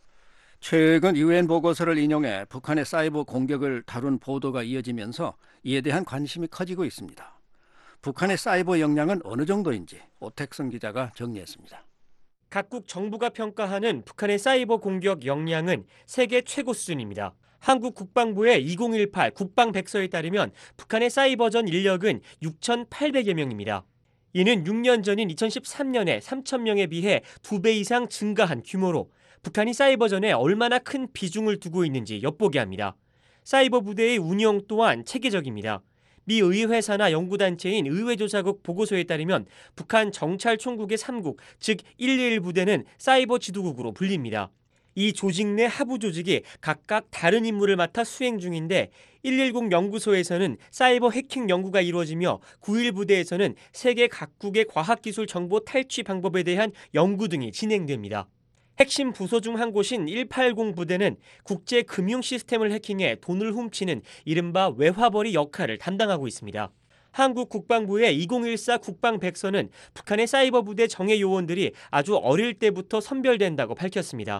최근 유엔 보고서를 인용해 북한의 사이버 공격을 다룬 보도가 이어지면서 이에 대한 관심이 커지고 있습니다. 북한의 사이버 역량은 어느 정도인지 오택성 기자가 정리했습니다. 각국 정부가 평가하는 북한의 사이버 공격 역량은 세계 최고 수준입니다. 한국 국방부의 이천십팔 국방백서에 따르면 북한의 사이버전 인력은 육천팔백여 명입니다. 이는 육 년 전인 이천십삼 년에 삼천 명에 비해 두 배 이상 증가한 규모로 북한이 사이버전에 얼마나 큰 비중을 두고 있는지 엿보게 합니다. 사이버 부대의 운영 또한 체계적입니다. 미 의회사나 연구단체인 의회조사국 보고서에 따르면 북한 정찰총국의 삼 국, 즉 일이일 부대는 사이버 지도국으로 불립니다. 이 조직 내 하부 조직이 각각 다른 임무를 맡아 수행 중인데 일일공 연구소에서는 사이버 해킹 연구가 이루어지며 구일 부대에서는 세계 각국의 과학기술 정보 탈취 방법에 대한 연구 등이 진행됩니다. 핵심 부서 중 한 곳인 일팔공 부대는 국제 금융 시스템을 해킹해 돈을 훔치는 이른바 외화벌이 역할을 담당하고 있습니다. 한국 국방부의 이천십사 국방백서는 북한의 사이버 부대 정예 요원들이 아주 어릴 때부터 선별된다고 밝혔습니다.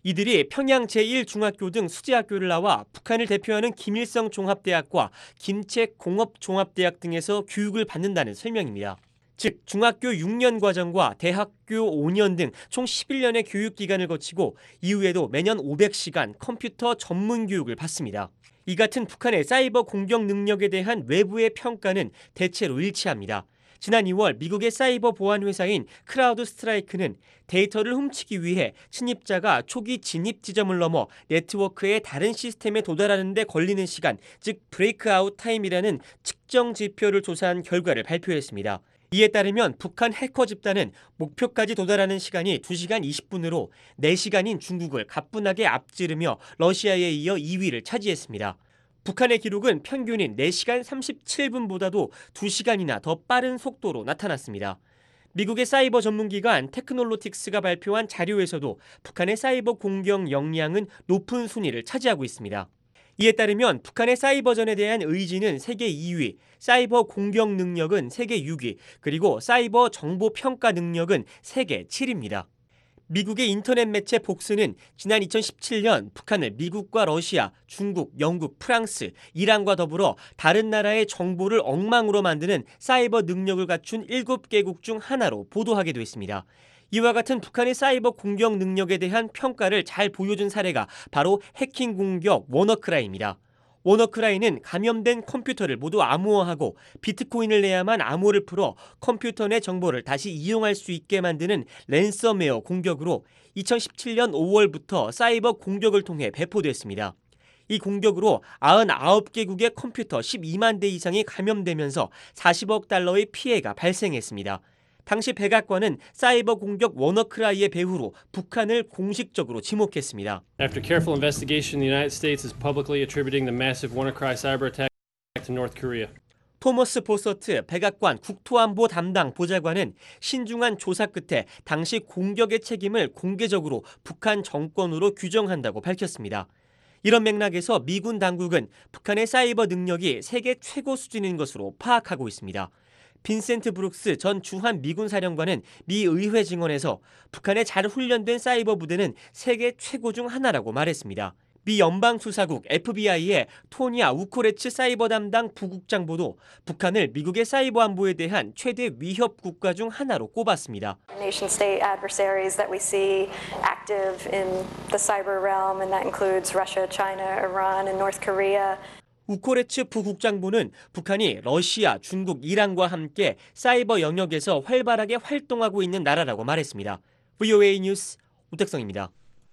이들이 평양 제일 중학교 등 수제학교를 나와 북한을 대표하는 김일성 종합대학과 김책 공업종합대학 등에서 교육을 받는다는 설명입니다. 즉 중학교 육 년 과정과 대학교 오 년 등 총 십일 년의 교육 기간을 거치고 이후에도 매년 오백 시간 컴퓨터 전문 교육을 받습니다. 이 같은 북한의 사이버 공격 능력에 대한 외부의 평가는 대체로 일치합니다. 지난 이월 미국의 사이버 보안 회사인 크라우드 스트라이크는 데이터를 훔치기 위해 침입자가 초기 진입 지점을 넘어 네트워크의 다른 시스템에 도달하는 데 걸리는 시간, 즉 브레이크아웃 타임이라는 측정 지표를 조사한 결과를 발표했습니다. 이에 따르면 북한 해커 집단은 목표까지 도달하는 시간이 두 시간 이십 분으로 네 시간인 중국을 가뿐하게 앞지르며 러시아에 이어 이 위를 차지했습니다. 북한의 기록은 평균인 네 시간 삼십칠 분보다도 두 시간이나 더 빠른 속도로 나타났습니다. 미국의 사이버 전문기관 테크놀로틱스가 발표한 자료에서도 북한의 사이버 공격 역량은 높은 순위를 차지하고 있습니다. 이에 따르면 북한의 사이버전에 대한 의지는 세계 이 위, 사이버 공격 능력은 세계 육 위, 그리고 사이버 정보 평가 능력은 세계 칠 위입니다. 미국의 인터넷 매체 복스는 지난 이천십칠 년 북한을 미국과 러시아, 중국, 영국, 프랑스, 이란과 더불어 다른 나라의 정보를 엉망으로 만드는 사이버 능력을 갖춘 일곱 개국 중 하나로 보도하기도 했습니다. 이와 같은 북한의 사이버 공격 능력에 대한 평가를 잘 보여준 사례가 바로 해킹 공격 워너크라이입니다. 워너크라이는 감염된 컴퓨터를 모두 암호화하고 비트코인을 내야만 암호를 풀어 컴퓨터 내 정보를 다시 이용할 수 있게 만드는 랜섬웨어 공격으로 이천십칠 년 오월부터 사이버 공격을 통해 배포됐습니다. 이 공격으로 구십구 개국의 컴퓨터 십이만 대 이상이 감염되면서 사십억 달러의 피해가 발생했습니다. 당시 백악관은 사이버 공격 워너크라이의 배후로 북한을 공식적으로 지목했습니다. After careful investigation, the United States is publicly attributing the massive WannaCry cyber attack to North Korea. 토머스 보서트 백악관 국토안보 담당 보좌관은 신중한 조사 끝에 당시 공격의 책임을 공개적으로 북한 정권으로 규정한다고 밝혔습니다. 이런 맥락에서 미군 당국은 북한의 사이버 능력이 세계 최고 수준인 것으로 파악하고 있습니다. 빈센트 브룩스 전 주한 미군 사령관은 미 의회 증언에서 북한의 잘 훈련된 사이버 부대는 세계 최고 중 하나라고 말했습니다. 미 연방수사국 에프비아이의 토니아 우코레츠 사이버 담당 부국장보도 북한을 미국의 사이버 안보에 대한 최대 위협 국가 중 하나로 꼽았습니다. Nation-state adversaries that we see active in the cyber realm, and that includes Russia, China, Iran, and North Korea. 우코레츠 부국장보는 북한이 러시아, 중국, 이란과 함께 사이버 영역에서 활발하게 활동하고 있는 나라라고 말했습니다. 브이오에이 뉴스 우택성입니다.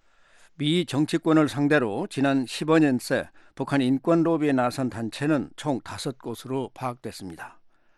미 정치권을 상대로 지난 십오 년새 북한 인권 로비에 나선 단체는 총 다섯 곳으로 파악됐습니다.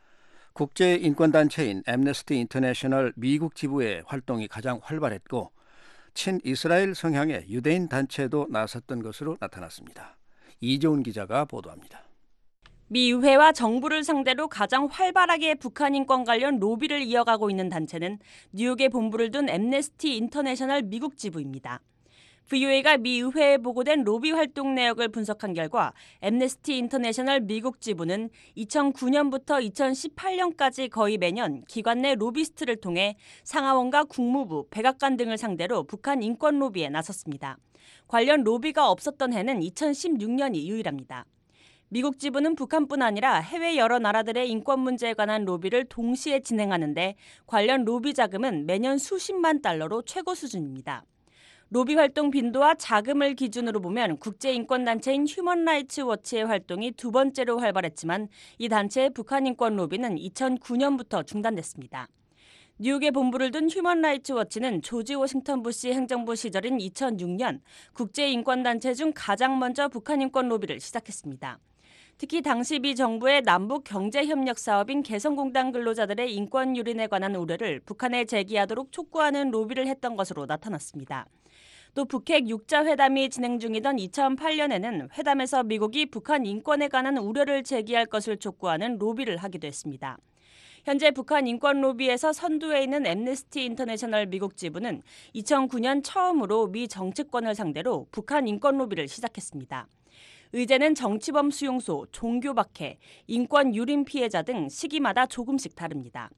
국제인권단체인 앰너스티 인터내셔널 미국 지부의 활동이 가장 활발했고 친이스라엘 성향의 유대인 단체도 나섰던 것으로 나타났습니다. 이재훈 기자가 보도합니다. 미 의회와 정부를 상대로 가장 활발하게 북한 인권 관련 로비를 이어가고 있는 단체는 뉴욕에 본부를 둔 앰너스티 인터내셔널 미국 지부입니다. 브이오에이가 미 의회에 보고된 로비 활동 내역을 분석한 결과 앰너스티 인터내셔널 미국 지부는 이천구 년부터 이천십팔 년까지 거의 매년 기관 내 로비스트를 통해 상하원과 국무부, 백악관 등을 상대로 북한 인권 로비에 나섰습니다. 관련 로비가 없었던 해는 이천십육 년이 유일합니다. 미국 지부는 북한뿐 아니라 해외 여러 나라들의 인권 문제에 관한 로비를 동시에 진행하는데 관련 로비 자금은 매년 수십만 달러로 최고 수준입니다. 로비 활동 빈도와 자금을 기준으로 보면 국제인권단체인 휴먼 라이츠 워치의 활동이 두 번째로 활발했지만 이 단체의 북한 인권 로비는 이천구 년부터 중단됐습니다. 뉴욕에 본부를 둔 휴먼 라이츠 워치는 조지 워싱턴 부시 행정부 시절인 이천육 년 국제인권단체 중 가장 먼저 북한 인권 로비를 시작했습니다. 특히 당시 미 정부의 남북 경제협력 사업인 개성공단 근로자들의 인권 유린에 관한 우려를 북한에 제기하도록 촉구하는 로비를 했던 것으로 나타났습니다. 또 북핵 육 자 회담이 진행 중이던 이천팔 년에는 회담에서 미국이 북한 인권에 관한 우려를 제기할 것을 촉구하는 로비를 하기도 했습니다. 현재 북한 인권 로비에서 선두에 있는 앰너스티 인터내셔널 미국 지부는 이천구 년 처음으로 미 정치권을 상대로 북한 인권 로비를 시작했습니다. 의제는 정치범 수용소, 종교 박해, 인권 유린 피해자 등 시기마다 조금씩 다릅니다.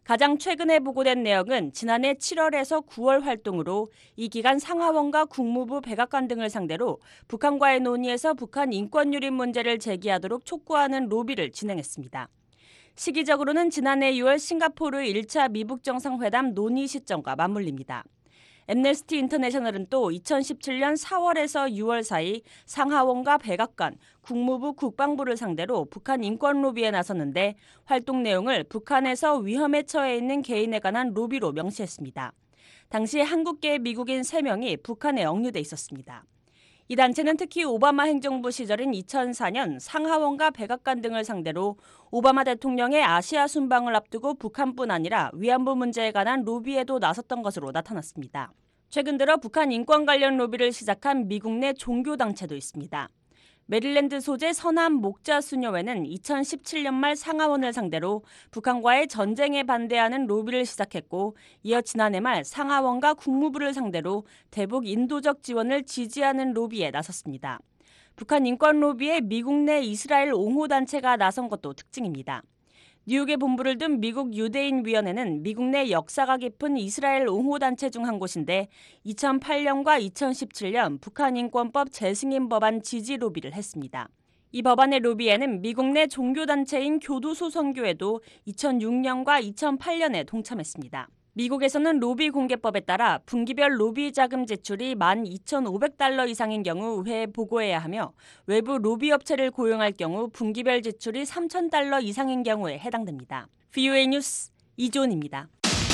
가장 최근에 보고된 내역은 지난해 칠월에서 구월 활동으로 이 기간 상하원과 국무부 백악관 등을 상대로 북한과의 논의에서 북한 인권 유린 문제를 제기하도록 촉구하는 로비를 진행했습니다. 시기적으로는 지난해 유월 싱가포르 일 차 미북 정상회담 논의 시점과 맞물립니다. 엠네스티 인터내셔널은 또 이천십칠년 사월에서 유월 사이 상하원과 백악관, 국무부, 국방부를 상대로 북한 인권 로비에 나섰는데 활동 내용을 북한에서 위험에 처해 있는 개인에 관한 로비로 명시했습니다. 당시 한국계 미국인 세 명이 북한에 억류돼 있었습니다. 이 단체는 특히 오바마 행정부 시절인 이천사년 상하원과 백악관 등을 상대로 오바마 대통령의 아시아 순방을 앞두고 북한뿐 아니라 위안부 문제에 관한 로비에도 나섰던 것으로 나타났습니다. 최근 들어 북한 인권 관련 로비를 시작한 미국 내 종교단체도 있습니다. 메릴랜드 소재 서남 목자 수녀회는 이천십칠년 말 상하원을 상대로 북한과의 전쟁에 반대하는 로비를 시작했고 이어 지난해 말 상하원과 국무부를 상대로 대북 인도적 지원을 지지하는 로비에 나섰습니다. 북한 인권 로비에 미국 내 이스라엘 옹호단체가 나선 것도 특징입니다. 뉴욕에 본부를 둔 미국 유대인위원회는 미국 내 역사가 깊은 이스라엘 옹호단체 중 한 곳인데 이천팔년과 이천십칠년 북한 인권법 재승인 법안 지지 로비를 했습니다. 이 법안의 로비에는 미국 내 종교단체인 교도소 선교회도 이천육년과 이천팔년에 동참했습니다. 미국에서는 로비 공개법에 따라 분기별 로비 자금 제출이 만 이천오백 달러 이상인 경우 회 보고해야 하며 외부 로비 업체를 고용할 경우 분기별 제출이 삼천 달러 이상인 경우에 해당됩니다. 브이오에이 뉴스 이조은입니다.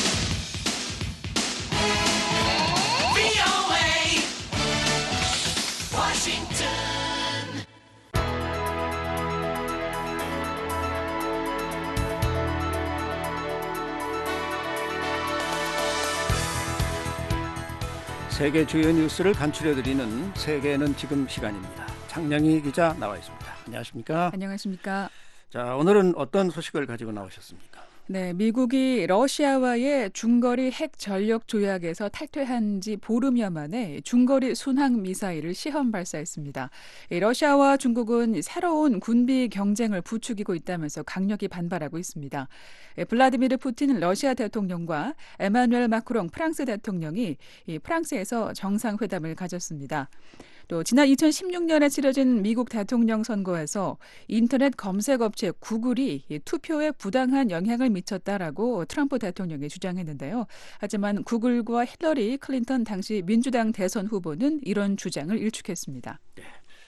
세계 주요 뉴스를 간추려드리는 세계는 지금 시간입니다. 장량희 기자 나와 있습니다. 안녕하십니까? 안녕하십니까? 자, 오늘은 어떤 소식을 가지고 나오셨습니까? 네, 미국이 러시아와의 중거리 핵 전력 조약에서 탈퇴한 지 보름여 만에 중거리 순항 미사일을 시험 발사했습니다. 러시아와 중국은 새로운 군비 경쟁을 부추기고 있다면서 강력히 반발하고 있습니다. 블라디미르 푸틴 러시아 대통령과 에마누엘 마크롱 프랑스 대통령이 프랑스에서 정상회담을 가졌습니다. 또 지난 이천십육년에 치러진 미국 대통령 선거에서 인터넷 검색 업체 구글이 투표에 부당한 영향을 미쳤다라고 트럼프 대통령이 주장했는데요. 하지만 구글과 힐러리 클린턴 당시 민주당 대선 후보는 이런 주장을 일축했습니다. 네.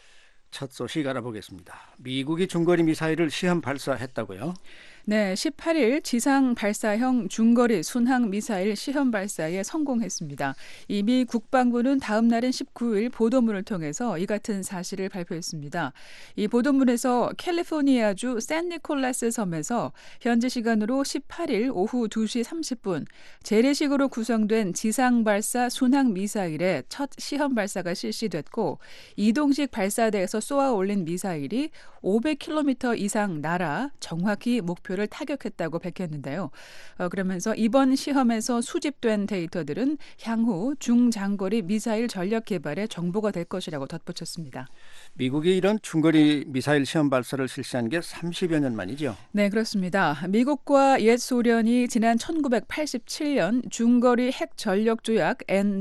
첫 소식 알아보겠습니다. 미국이 중거리 미사일을 시험 발사했다고요? 네, 십팔일 지상 발사형 중거리 순항 미사일 시험 발사에 성공했습니다. 이미 국방부는 다음 날인 십구일 보도문을 통해서 이 같은 사실을 발표했습니다. 이 보도문에서 캘리포니아주 샌니콜라스 섬에서 현지 시간으로 십팔일 오후 두시 삼십분 재래식으로 구성된 지상 발사 순항 미사일의 첫 시험 발사가 실시됐고 이동식 발사대에서 쏘아 올린 미사일이 오백 킬로미터 이상 날아 정확히 목표 를 타격했다고 밝혔는데요. 어, 그러면서 이번 시험에서 수집된 데이터들은 향후 중장거리 미사일 전력 개발의 정보가 될 것이라고 덧붙였습니다. 미국이 이런 중거리 미사일 시험 발사를 실시한 게 삼십여 년 만이죠? 네, 그렇습니다. 미국과 옛 소련이 지난 천구백팔십칠년 중거리 핵 전력 조약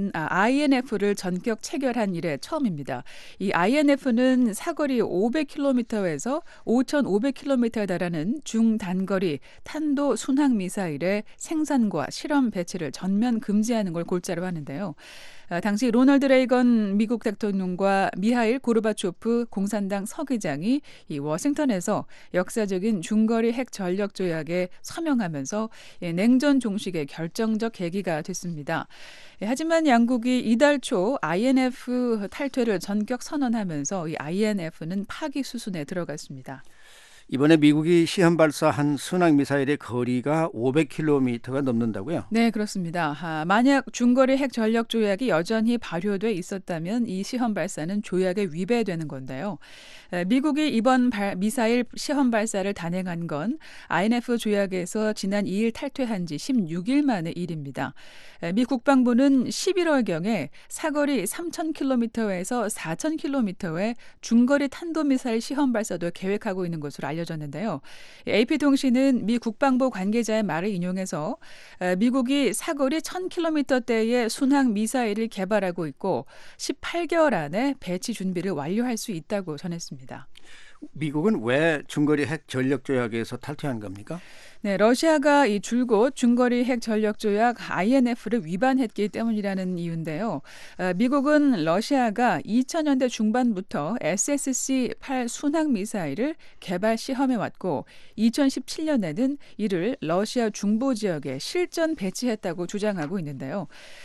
아이엔에프를 전격 체결한 이래 처음입니다. 이 아이엔에프는 사거리 오백 킬로미터에서 오천오백 킬로미터에 달하는 중단 거리 탄도 순항 미사일의 생산과 실험 배치를 전면 금지하는 걸 골자로 하는데요. 당시 로널드 레이건 미국 대통령과 미하일 고르바초프 공산당 서기장이 이 워싱턴에서 역사적인 중거리 핵 전력 조약에 서명하면서 냉전 종식의 결정적 계기가 됐습니다. 하지만 양국이 이달 초 아이엔에프 탈퇴를 전격 선언하면서 이 아이엔에프는 파기 수순에 들어갔습니다. 이번에 미국이 시험 발사한 순항 미사일의 거리가 오백 킬로미터가 넘는다고요? 네, 그렇습니다. 아, 만약 중거리 핵 전력 조약이 여전히 발효돼 있었다면 이 시험 발사는 조약에 위배되는 건데요. 미국이 이번 발, 미사일 시험 발사를 단행한 건 아이엔에프 조약에서 지난 이일 탈퇴한 지 십육일 만의 일입니다. 미 국방부는 십일월경에 사거리 삼천 킬로미터에서 사천 킬로미터의 중거리 탄도미사일 시험 발사도 계획하고 있는 것으로 알려졌습니다. 알려졌는데요. 에이피통신은 미 국방부 관계자의 말을 인용해서 미국이 사거리 천 킬로미터대의 순항 미사일을 개발하고 있고 십팔 개월 안에 배치 준비를 완료할 수 있다고 전했습니다. 미국은 왜 중거리 핵 전력 조약에서 탈퇴한 겁니까? 네, 러시아가 이 줄곧 중거리 핵 전력 조약 아이엔에프를 위반했기 때문이라는 이유인데요. 미국은 러시아가 이천 년대 중반부터 에스에스씨 팔 순항 미사일을 개발 시험해 왔고 이천십칠 년에는 이를 러시아 중부 지역에 실전 배치했다고 주장하고 있는데요.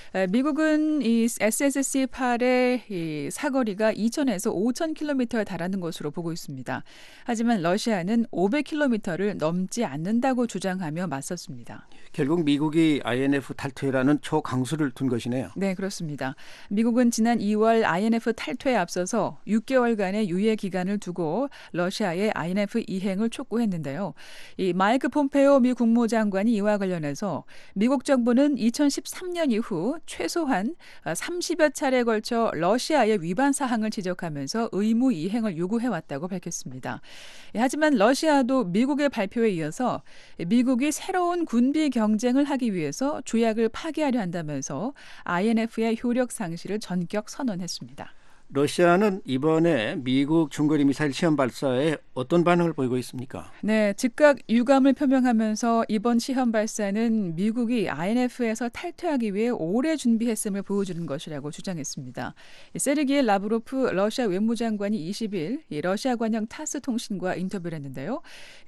미국은 이 에스에스씨 팔의 이 사거리가 이천에서 오천 킬로미터에 달하는 것으로 보고 있습니다. 하지만 러시아는 오백 킬로미터를 넘지 않는다고 주장하며 맞섰습니다. 결국 미국이 아이엔에프 탈퇴라는 초강수를 둔 것이네요. 네, 그렇습니다. 미국은 지난 이월 아이엔에프 탈퇴에 앞서서 육 개월간의 유예 기간을 두고 러시아의 아이엔에프 이행을 촉구했는데요. 이 마이크 폼페오 미 국무장관이 이와 관련해서 미국 정부는 이천십삼 년 이후 최소한 삼십여 차례에 걸쳐 러시아의 위반 사항을 지적하면서 의무 이행을 요구해왔다고 밝혔습니다. 하지만 러시아도 미국의 발표에 이어서 미국이 새로운 군비 경쟁을 하기 위해서 조약을 파기하려 한다면서 아이엔에프의 효력 상실을 전격 선언했습니다. 러시아는 이번에 미국 중거리 미사일 시험 발사에 어떤 반응을 보이고 있습니까? 네, 즉각 유감을 표명하면서 이번 시험 발사는 미국이 아이엔에프에서 탈퇴하기 위해 오래 준비했음을 보여주는 것이라고 주장했습니다. 세르게이 라브로프 러시아 외무장관이 이십 일 러시아 관영 타스 통신과 인터뷰를 했는데요.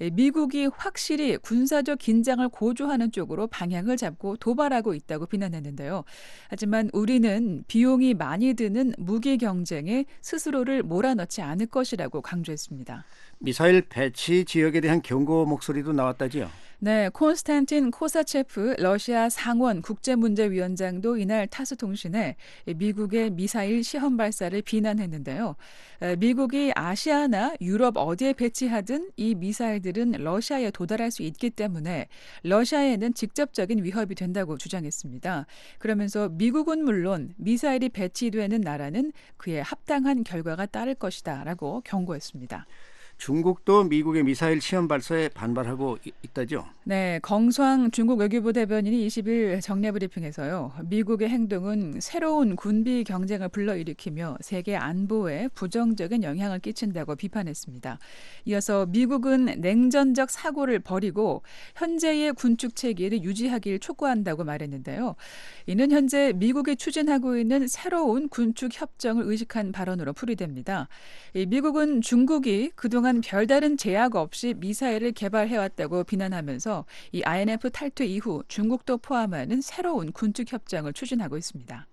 미국이 확실히 군사적 긴장을 고조하는 쪽으로 방향을 잡고 도발하고 있다고 비난했는데요. 하지만 우리는 비용이 많이 드는 무기 경쟁 에 스스로를 몰아넣지 않을 것이라고 강조했습니다. 미사일 배치 지역에 대한 경고 목소리도 나왔다지요? 네, 콘스탄틴 코사체프 러시아 상원 국제문제위원장도 이날 타스통신에 미국의 미사일 시험 발사를 비난했는데요. 미국이 아시아나 유럽 어디에 배치하든 이 미사일들은 러시아에 도달할 수 있기 때문에 러시아에는 직접적인 위협이 된다고 주장했습니다. 그러면서 미국은 물론 미사일이 배치되는 나라는 그에 합당한 결과가 따를 것이다라고 경고했습니다. 중국도 미국의 미사일 시험 발사에 반발하고 있다죠? 네, 정수왕 중국 외교부 대변인이 이십 일 정례 브리핑에서요. 미국의 행동은 새로운 군비 경쟁을 불러일으키며 세계 안보에 부정적인 영향을 끼친다고 비판했습니다. 이어서 미국은 냉전적 사고를 버리고 현재의 군축 체계를 유지하길 촉구한다고 말했는데요. 이는 현재 미국이 추진하고 있는 새로운 군축 협정을 의식한 발언으로 풀이됩니다. 미국은 중국이 그동안 별다른 제약 없이 미사일을 개발해왔다고 비난하면서 이 아이엔에프 탈퇴 이후 중국도 포함하는 새로운 군축 협정을 추진하고 있습니다.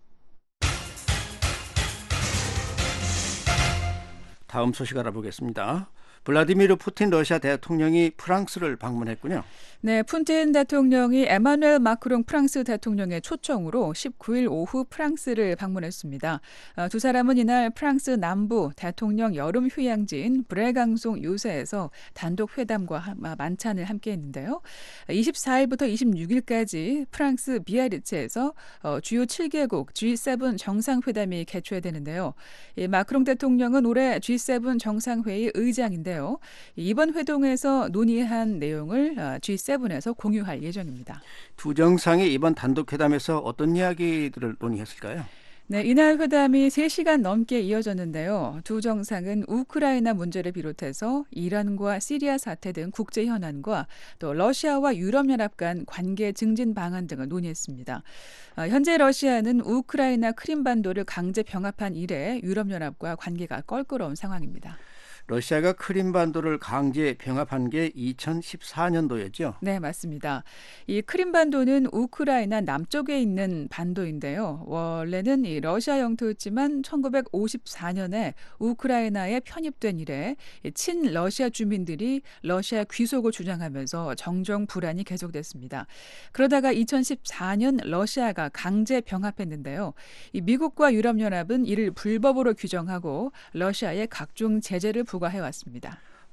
다음 소식 알아보겠습니다. 블라디미르 푸틴 러시아 대통령이 프랑스를 방문했군요. 네, 푸틴 대통령이 에마누엘 마크롱 프랑스 대통령의 초청으로 십구 일 오후 프랑스를 방문했습니다. 두 사람은 이날 프랑스 남부 대통령 여름 휴양지인 브레강송 요새에서 단독 회담과 만찬을 함께했는데요. 이십사 일부터 이십육 일까지 프랑스 비아리츠에서 주요 칠 개국 지 세븐 정상회담이 개최되는데요. 마크롱 대통령은 올해 지 세븐 정상회의 의장인데요. 이번 회동에서 논의한 내용을 지 세븐에서 공유할 예정입니다. 두 정상이 이번 단독 회담에서 어떤 이야기들을 논의했을까요? 네, 이날 회담이 세 시간 넘게 이어졌는데요. 두 정상은 우크라이나 문제를 비롯해서 이란과 시리아 사태 등 국제 현안과 또 러시아와 유럽연합 간 관계 증진 방안 등을 논의했습니다. 현재 러시아는 우크라이나 크림반도를 강제 병합한 이래 유럽연합과 관계가 껄끄러운 상황입니다. 러시아가 크림반도를 강제 병합한 게 이천십사 년도였죠? 네, 맞습니다. 이 크림반도는 우크라이나 남쪽에 있는 반도인데요. 원래는 이 러시아 영토였지만 천구백오십사 년에 우크라이나에 편입된 이래 친러시아 주민들이 러시아 귀속을 주장하면서 정정 불안이 계속됐습니다. 그러다가 이천십사 년 러시아가 강제 병합했는데요. 이 미국과 유럽연합은 이를 불법으로 규정하고 러시아에 각종 제재를 부과해왔습니다.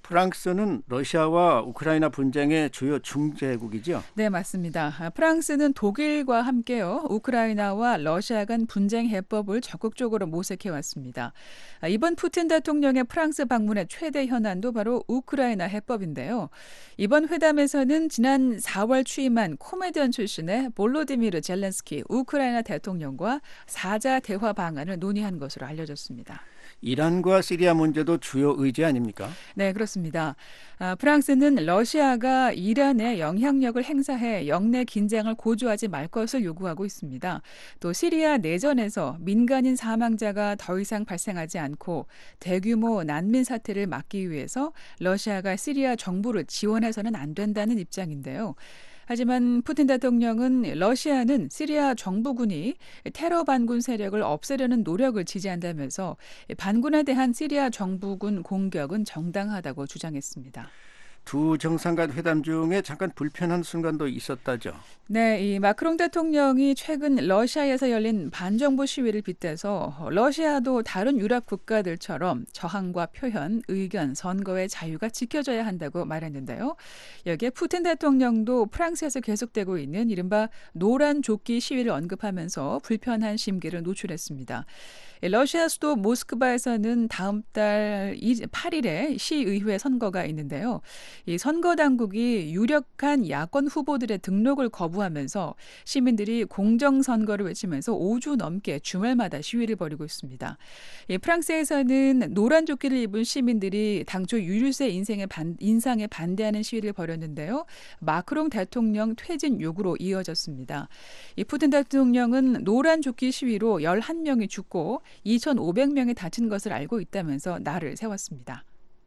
프랑스는 러시아와 우크라이나 분쟁의 주요 중재국이죠? 네, 맞습니다. 아, 프랑스는 독일과 함께요, 우크라이나와 러시아 간 분쟁 해법을 적극적으로 모색해 왔습니다. 아, 이번 푸틴 대통령의 프랑스 방문의 최대 현안도 바로 우크라이나 해법인데요. 이번 회담에서는 지난 사월 취임한 코미디언 출신의 볼로디미르 젤렌스키 우크라이나 대통령과 사자 대화 방안을 논의한 것으로 알려졌습니다. 이란과 시리아 문제도 주요 의제 아닙니까? 네, 그렇습니다. 아, 프랑스는 러시아가 이란에 영향력을 행사해 영내 긴장을 고조하지 말 것을 요구하고 있습니다. 또 시리아 내전에서 민간인 사망자가 더 이상 발생하지 않고 대규모 난민 사태를 막기 위해서 러시아가 시리아 정부를 지원해서는 안 된다는 입장인데요. 하지만 푸틴 대통령은 러시아는 시리아 정부군이 테러 반군 세력을 없애려는 노력을 지지한다면서 반군에 대한 시리아 정부군 공격은 정당하다고 주장했습니다. 두 정상 간 회담 중에 잠깐 불편한 순간도 있었다죠. 네, 이 마크롱 대통령이 최근 러시아에서 열린 반정부 시위를 빗대서 러시아도 다른 유럽 국가들처럼 저항과 표현, 의견, 선거의 자유가 지켜져야 한다고 말했는데요. 여기에 푸틴 대통령도 프랑스에서 계속되고 있는 이른바 노란 조끼 시위를 언급하면서 불편한 심기를 노출했습니다. 러시아 수도 모스크바에서는 다음 달 팔 일에 시의회 선거가 있는데요. 이 선거 당국이 유력한 야권 후보들의 등록을 거부하면서 시민들이 공정선거를 외치면서 오 주 넘게 주말마다 시위를 벌이고 있습니다. 이 프랑스에서는 노란 조끼를 입은 시민들이 당초 유류세 인생에 반, 인상에 반대하는 시위를 벌였는데요. 마크롱 대통령 퇴진 요구로 이어졌습니다. 이 푸틴 대통령은 노란 조끼 시위로 열한 명이 죽고 이천오백 명이 다친 것을 알고 있다면서 날을 세웠습니다.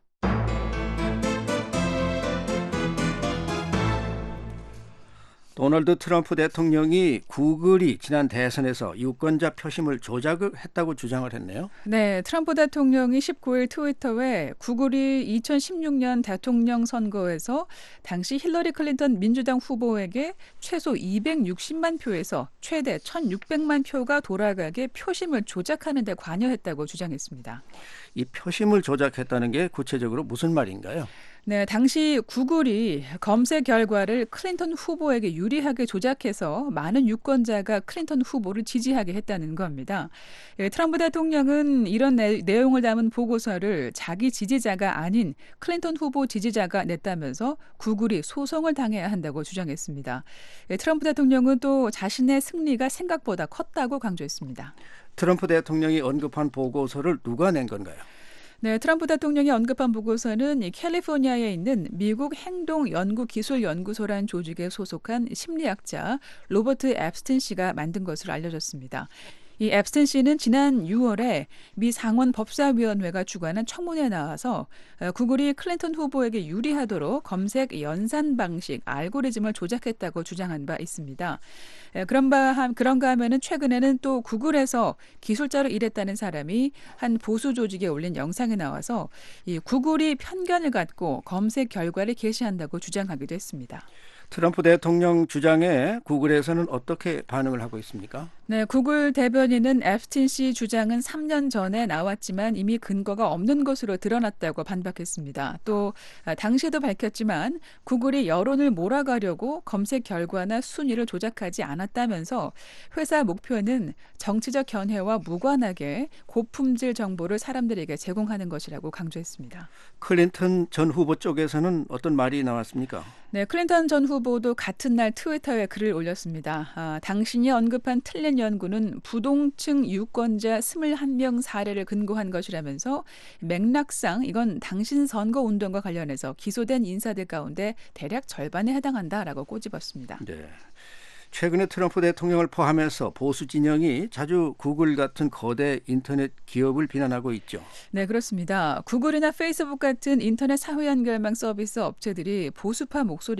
도널드 트럼프 대통령이 구글이 지난 대선에서 유권자 표심을 조작했다고 주장을 했네요. 네, 트럼프 대통령이 십구 일 트위터에 구글이 이천십육 년 대통령 선거에서 당시 힐러리 클린턴 민주당 후보에게 최소 이백육십만 표에서 최대 천육백만 표가 돌아가게 표심을 조작하는 데 관여했다고 주장했습니다. 이 표심을 조작했다는 게 구체적으로 무슨 말인가요? 네, 당시 구글이 검색 결과를 클린턴 후보에게 유리하게 조작해서 많은 유권자가 클린턴 후보를 지지하게 했다는 겁니다. 예, 트럼프 대통령은 이런 내, 내용을 담은 보고서를 자기 지지자가 아닌 클린턴 후보 지지자가 냈다면서 구글이 소송을 당해야 한다고 주장했습니다. 예, 트럼프 대통령은 또 자신의 승리가 생각보다 컸다고 강조했습니다. 트럼프 대통령이 언급한 보고서를 누가 낸 건가요? 네, 트럼프 대통령이 언급한 보고서는 이 캘리포니아에 있는 미국 행동연구기술연구소란 조직에 소속한 심리학자 로버트 앱스틴 씨가 만든 것으로 알려졌습니다. 이 앱스틴 씨는 지난 유월에 미 상원 법사위원회가 주관한 청문회에 나와서 구글이 클린턴 후보에게 유리하도록 검색 연산 방식 알고리즘을 조작했다고 주장한 바 있습니다. 그런 바, 그런가 하면은 최근에는 또 구글에서 기술자로 일했다는 사람이 한 보수 조직에 올린 영상에 나와서 이 구글이 편견을 갖고 검색 결과를 게시한다고 주장하기도 했습니다. 트럼프 대통령 주장에 구글에서는 어떻게 반응을 하고 있습니까? 네, 구글 대변인은 앱스틴 씨 주장은 삼 년 전에 나왔지만 이미 근거가 없는 것으로 드러났다고 반박했습니다. 또 당시에도 밝혔지만 구글이 여론을 몰아가려고 검색 결과나 순위를 조작하지 않았다면서 회사 목표는 정치적 견해와 무관하게 고품질 정보를 사람들에게 제공하는 것이라고 강조했습니다. 클린턴 전 후보 쪽에서는 어떤 말이 나왔습니까? 네, 클린턴 전 후보도 같은 날 트위터에 글을 올렸습니다. 아, 당신이 언급한 틀린 연구는 부동층 유권자 이십일 명 사례를 근거한 것이라면서 맥락상 이건 당신 선거 운동과 관련해서 기소된 인사들 가운데 대략 절반에 해당한다라고 꼬집었습니다. 네. 최근에 트럼프 대통령을 포함해서 보수 진영이 자주 구글 같은 거대 인터넷 기업을 비난하고 있죠. 네, 그렇습니다. 구글이나 페이스북 같은 인터넷 사회 연결망 서비스 업체들이 보수파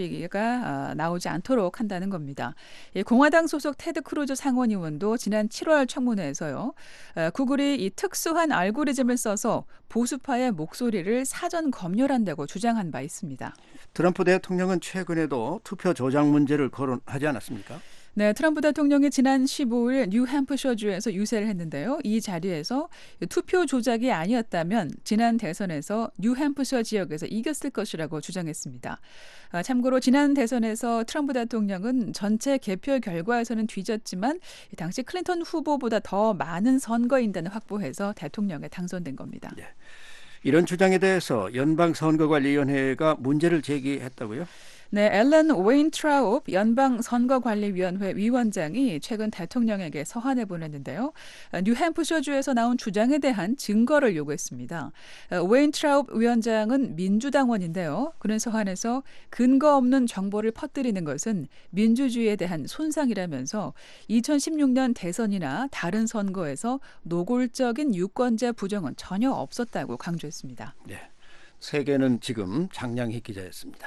목소리가 나오지 않도록 한다는 겁니다. 공화당 소속 테드 크루즈 상원의원도 지난 칠월 청문회에서요, 구글이 이 특수한 알고리즘을 써서 보수파의 목소리를 사전 검열한다고 주장한 바 있습니다. 트럼프 대통령은 최근에도 투표 조작 문제를 거론하지 않았습니까? 네, 트럼프 대통령이 지난 십오일 뉴햄프셔주에서 유세를 했는데요. 이 자리에서 투표 조작이 아니었다면 지난 대선에서 뉴햄프셔 지역에서 이겼을 것이라고 주장했습니다. 아, 참고로 지난 대선에서 트럼프 대통령은 전체 개표 결과에서는 뒤졌지만 당시 클린턴 후보보다 더 많은 선거인단을 확보해서 대통령에 당선된 겁니다. 네. 이런 주장에 대해서 연방선거관리위원회가 문제를 제기했다고요? 네, 앨런 웨인트라웁 연방선거관리위원회 위원장이 최근 대통령에게 서한을 보냈는데요. 뉴햄프셔주에서 나온 주장에 대한 증거를 요구했습니다. 웨인트라웁 위원장은 민주당원인데요. 그런 서한에서 근거 없는 정보를 퍼뜨리는 것은 민주주의에 대한 손상이라면서 이천십육년 대선이나 다른 선거에서 노골적인 유권자 부정은 전혀 없었다고 강조했습니다. 네, 세계는 지금 장량희 기자였습니다.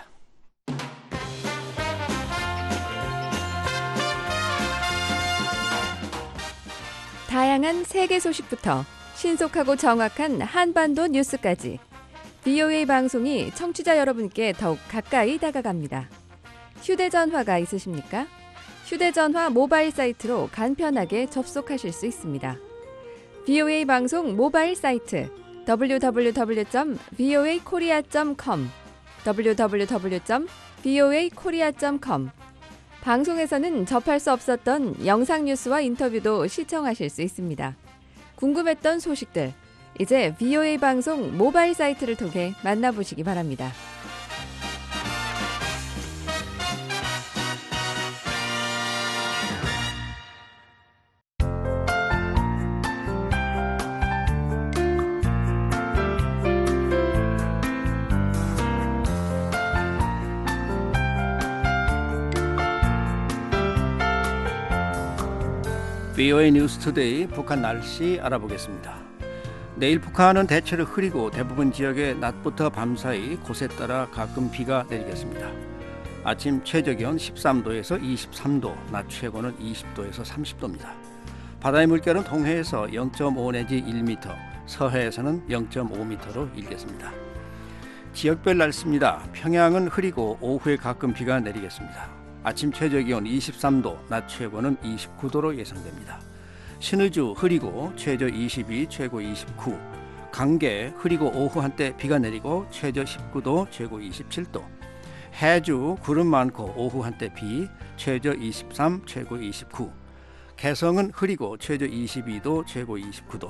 다양한 세계 소식부터 신속하고 정확한 한반도 뉴스까지 브이오에이 방송이 청취자 여러분께 더욱 가까이 다가갑니다. 휴대전화가 있으십니까? 휴대전화 모바일 사이트로 간편하게 접속하실 수 있습니다. 브이오에이 방송 모바일 사이트 더블유 더블유 더블유 점 브이오에이 코리아 점 컴 더블유 더블유 더블유 점 브이오에이 코리아 점 컴 방송에서는 접할 수 없었던 영상 뉴스와 인터뷰도 시청하실 수 있습니다. 궁금했던 소식들, 이제 브이오에이 방송 모바일 사이트를 통해 만나보시기 바랍니다. 브이오에이 뉴스투데이 북한 날씨 알아보겠습니다. 내일 북한은 대체로 흐리고 대부분 지역에 낮부터 밤사이 곳에 따라 가끔 비가 내리겠습니다. 아침 최저기온 십삼도에서 이십삼도, 낮 최고는 이십도에서 삼십도입니다. 바다의 물결은 동해에서 영점오 내지 일 미터, 서해에서는 영점오 미터로 일겠습니다. 지역별 날씨입니다. 평양은 흐리고 오후에 가끔 비가 내리겠습니다. 아침 최저기온 이십삼도, 낮 최고는 이십구도로 예상됩니다. 신의주 흐리고 최저 이십이, 최고 이십구, 강계 흐리고 오후 한때 비가 내리고 최저 십구도, 최고 이십칠도, 해주 구름 많고 오후 한때 비, 최저 이십삼, 최고 이십구, 개성은 흐리고 최저 이십이도, 최고 이십구도,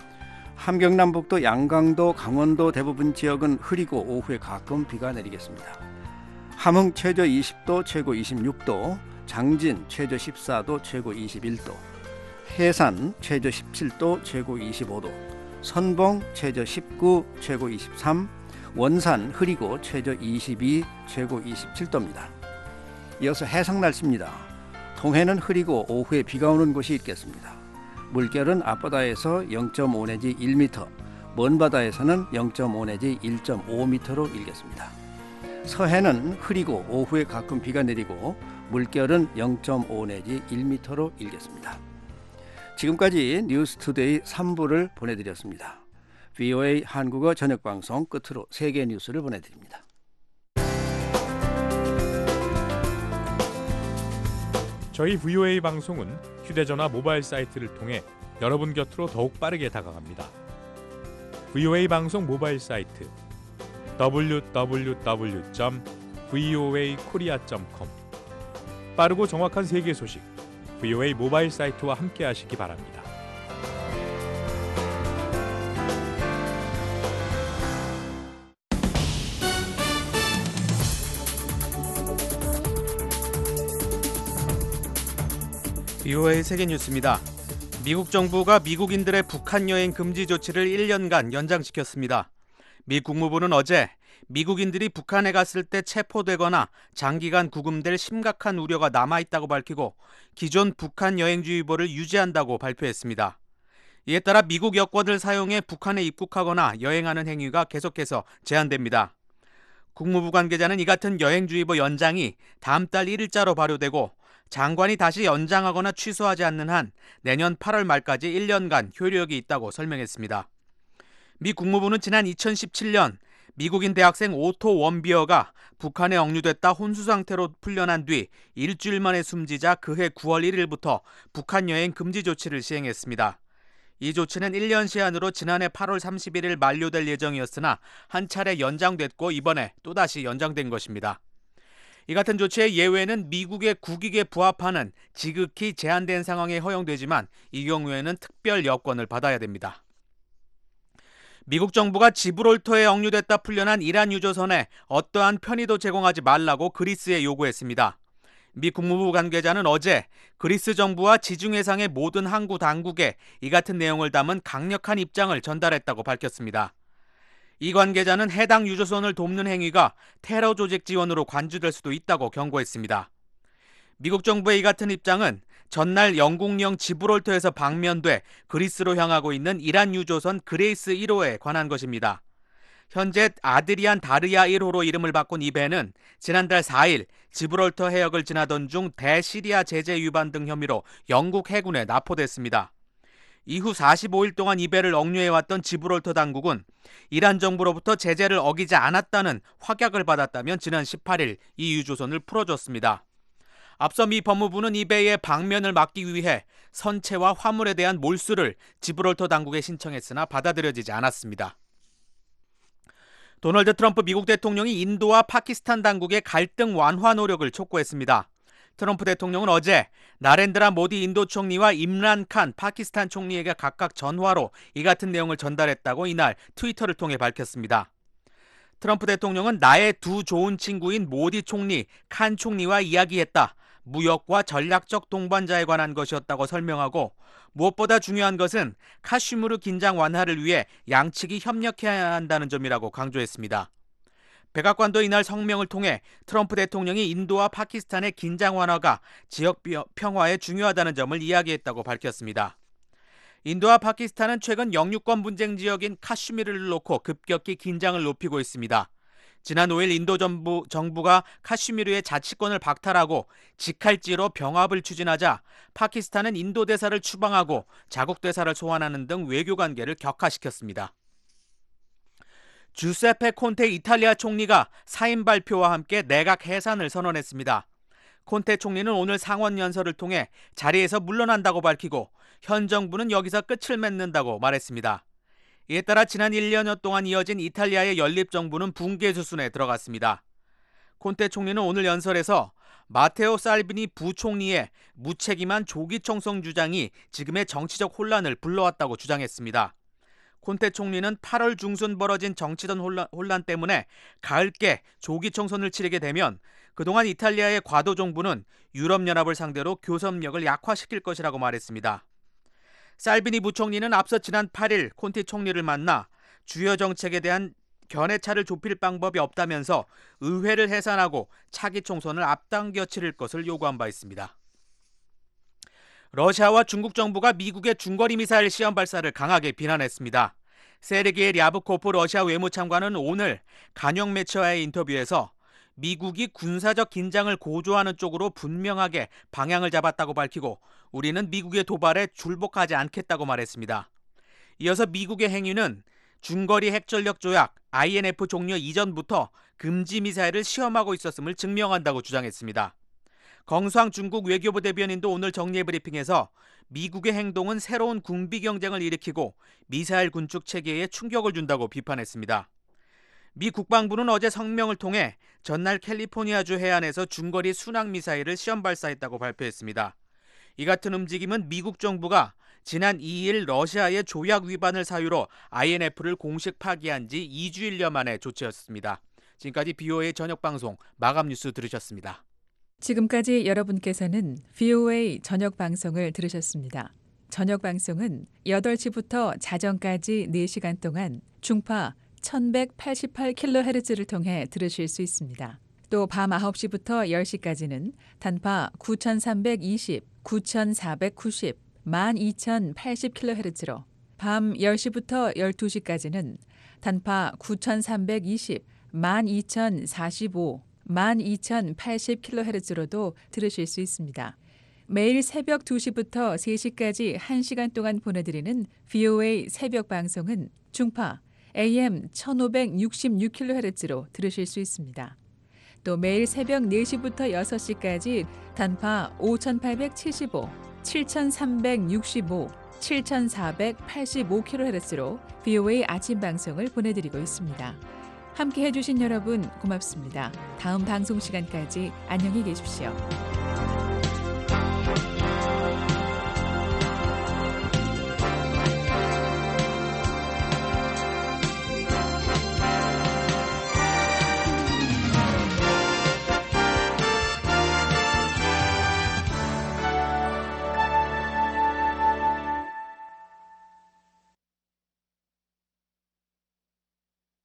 함경남북도, 양강도, 강원도 대부분 지역은 흐리고 오후에 가끔 비가 내리겠습니다. 함흥 최저 이십도, 최고 이십육도, 장진 최저 십사도, 최고 이십일도, 해산 최저 십칠도, 최고 이십오도, 선봉 최저 십구, 최고 이십삼, 원산 흐리고 최저 이십이, 최고 이십칠도입니다. 이어서 해상 날씨입니다. 동해는 흐리고 오후에 비가 오는 곳이 있겠습니다. 물결은 앞바다에서 영점오 내지 일 미터, 먼 바다에서는 영점오 내지 일 점 오 미터로 일겠습니다. 서해는 흐리고 오후에 가끔 비가 내리고 물결은 영점오 내지 일 미터로 일겠습니다. 지금까지 뉴스투데이 삼부를 보내드렸습니다. 브이오에이 한국어 저녁방송 끝으로 세계 뉴스를 보내드립니다. 저희 브이오에이 방송은 휴대전화 모바일 사이트를 통해 여러분 곁으로 더욱 빠르게 다가갑니다. 브이오에이 방송 모바일 사이트 더블유 더블유 더블유 점 브이오에이 코리아 점 컴 빠르고 정확한 세계 소식 브이오에이 모바일 사이트와 함께 하시기 바랍니다. 브이오에이 세계뉴스입니다. 미국 정부가 미국인들의 북한 여행 금지 조치를 일 년간 연장시켰습니다. 미 국무부는 어제 미국인들이 북한에 갔을 때 체포되거나 장기간 구금될 심각한 우려가 남아있다고 밝히고 기존 북한 여행주의보를 유지한다고 발표했습니다. 이에 따라 미국 여권을 사용해 북한에 입국하거나 여행하는 행위가 계속해서 제한됩니다. 국무부 관계자는 이 같은 여행주의보 연장이 다음 달 일일자로 발효되고 장관이 다시 연장하거나 취소하지 않는 한 내년 팔월 말까지 일 년간 효력이 있다고 설명했습니다. 미 국무부는 지난 이천십칠 년 미국인 대학생 오토 원비어가 북한에 억류됐다 혼수 상태로 풀려난 뒤 일주일 만에 숨지자 그해 구월 일일부터 북한 여행 금지 조치를 시행했습니다. 이 조치는 일 년 시한으로 지난해 팔월 삼십일일 만료될 예정이었으나 한 차례 연장됐고 이번에 또다시 연장된 것입니다. 이 같은 조치의 예외는 미국의 국익에 부합하는 지극히 제한된 상황에 허용되지만 이 경우에는 특별 여건을 받아야 됩니다. 미국 정부가 지브롤터에 억류됐다 풀려난 이란 유조선에 어떠한 편의도 제공하지 말라고 그리스에 요구했습니다. 미 국무부 관계자는 어제 그리스 정부와 지중해상의 모든 항구 당국에 이 같은 내용을 담은 강력한 입장을 전달했다고 밝혔습니다. 이 관계자는 해당 유조선을 돕는 행위가 테러 조직 지원으로 관주될 수도 있다고 경고했습니다. 미국 정부의 이 같은 입장은 전날 영국령 지브롤터에서 방면돼 그리스로 향하고 있는 이란 유조선 그레이스 일 호에 관한 것입니다. 현재 아드리안 다르야 일 호로 이름을 바꾼 이 배는 지난달 사일 지브롤터 해역을 지나던 중 대시리아 제재 위반 등 혐의로 영국 해군에 납포됐습니다. 이후 사십오일 동안 이 배를 억류해왔던 지브롤터 당국은 이란 정부로부터 제재를 어기지 않았다는 확약을 받았다면 지난 십팔일 이 유조선을 풀어줬습니다. 앞서 미 법무부는 이 배의 방면을 막기 위해 선체와 화물에 대한 몰수를 지브롤터 당국에 신청했으나 받아들여지지 않았습니다. 도널드 트럼프 미국 대통령이 인도와 파키스탄 당국의 갈등 완화 노력을 촉구했습니다. 트럼프 대통령은 어제 나렌드라 모디 인도 총리와 임란 칸 파키스탄 총리에게 각각 전화로 이 같은 내용을 전달했다고 이날 트위터를 통해 밝혔습니다. 트럼프 대통령은 나의 두 좋은 친구인 모디 총리, 칸 총리와 이야기했다. 무역과 전략적 동반자에 관한 것이었다고 설명하고 무엇보다 중요한 것은 카슈미르 긴장 완화를 위해 양측이 협력해야 한다는 점이라고 강조했습니다. 백악관도 이날 성명을 통해 트럼프 대통령이 인도와 파키스탄의 긴장 완화가 지역 평화에 중요하다는 점을 이야기했다고 밝혔습니다. 인도와 파키스탄은 최근 영유권 분쟁 지역인 카슈미르를 놓고 급격히 긴장을 높이고 있습니다. 지난 오일 인도 정부, 정부가 카슈미르의 자치권을 박탈하고 직할지로 병합을 추진하자 파키스탄은 인도 대사를 추방하고 자국 대사를 소환하는 등 외교 관계를 격화시켰습니다. 주세페 콘테 이탈리아 총리가 사임 발표와 함께 내각 해산을 선언했습니다. 콘테 총리는 오늘 상원 연설을 통해 자리에서 물러난다고 밝히고 현 정부는 여기서 끝을 맺는다고 말했습니다. 이에 따라 지난 일 년여 동안 이어진 이탈리아의 연립정부는 붕괴 수순에 들어갔습니다. 콘테 총리는 오늘 연설에서 마테오 살비니 부총리의 무책임한 조기 총선 주장이 지금의 정치적 혼란을 불러왔다고 주장했습니다. 콘테 총리는 팔월 중순 벌어진 정치적 혼란, 혼란 때문에 가을께 조기 총선을 치르게 되면 그동안 이탈리아의 과도 정부는 유럽연합을 상대로 교섭력을 약화시킬 것이라고 말했습니다. 살비니 부총리는 앞서 지난 팔일 콘테 총리를 만나 주요 정책에 대한 견해차를 좁힐 방법이 없다면서 의회를 해산하고 차기 총선을 앞당겨 치를 것을 요구한 바 있습니다. 러시아와 중국 정부가 미국의 중거리 미사일 시험 발사를 강하게 비난했습니다. 세르게이 랴브코프 러시아 외무장관은 오늘 간영 매체와의 인터뷰에서 미국이 군사적 긴장을 고조하는 쪽으로 분명하게 방향을 잡았다고 밝히고 우리는 미국의 도발에 굴복하지 않겠다고 말했습니다. 이어서 미국의 행위는 중거리 핵전력 조약 아이엔에프 종료 이전부터 금지 미사일을 시험하고 있었음을 증명한다고 주장했습니다. 경수왕 중국 외교부 대변인도 오늘 정례 브리핑에서 미국의 행동은 새로운 군비 경쟁을 일으키고 미사일 군축 체계에 충격을 준다고 비판했습니다. 미 국방부는 어제 성명을 통해 전날 캘리포니아주 해안에서 중거리 순항미사일을 시험 발사했다고 발표했습니다. 이 같은 움직임은 미국 정부가 지난 이일 러시아의 조약 위반을 사유로 아이엔에프를 공식 파기한 지 이 주일여 만의 조치였습니다. 지금까지 비오에이 저녁방송 마감뉴스 들으셨습니다. 지금까지 여러분께서는 브이오에이 저녁방송을 들으셨습니다. 저녁방송은 여덟 시부터 자정까지 네 시간 동안 중파 천백팔십팔 킬로헤르츠를 통해 들으실 수 있습니다. 또 밤 아홉 시부터 열 시까지는 단파 구천삼백이십, 구천사백구십, 만 이천팔십 킬로헤르츠로 밤 열 시부터 열두 시까지는 단파 구천삼백이십, 만 이천사십오, 만 이천팔십 킬로헤르츠로도 들으실 수 있습니다. 매일 새벽 두 시부터 세 시까지 한 시간 동안 보내드리는 브이오에이 새벽 방송은 중파 에이엠 천오백육십육 킬로헤르츠로 들으실 수 있습니다. 또 매일 새벽 네 시부터 여섯 시까지 단파 오천팔백칠십오, 칠천삼백육십오, 칠천사백팔십오 킬로헤르츠로 브이오에이 아침 방송을 보내드리고 있습니다. 함께 해주신 여러분 고맙습니다. 다음 방송 시간까지 안녕히 계십시오.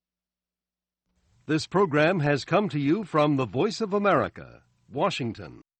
This program has come to you from the Voice of America, Washington.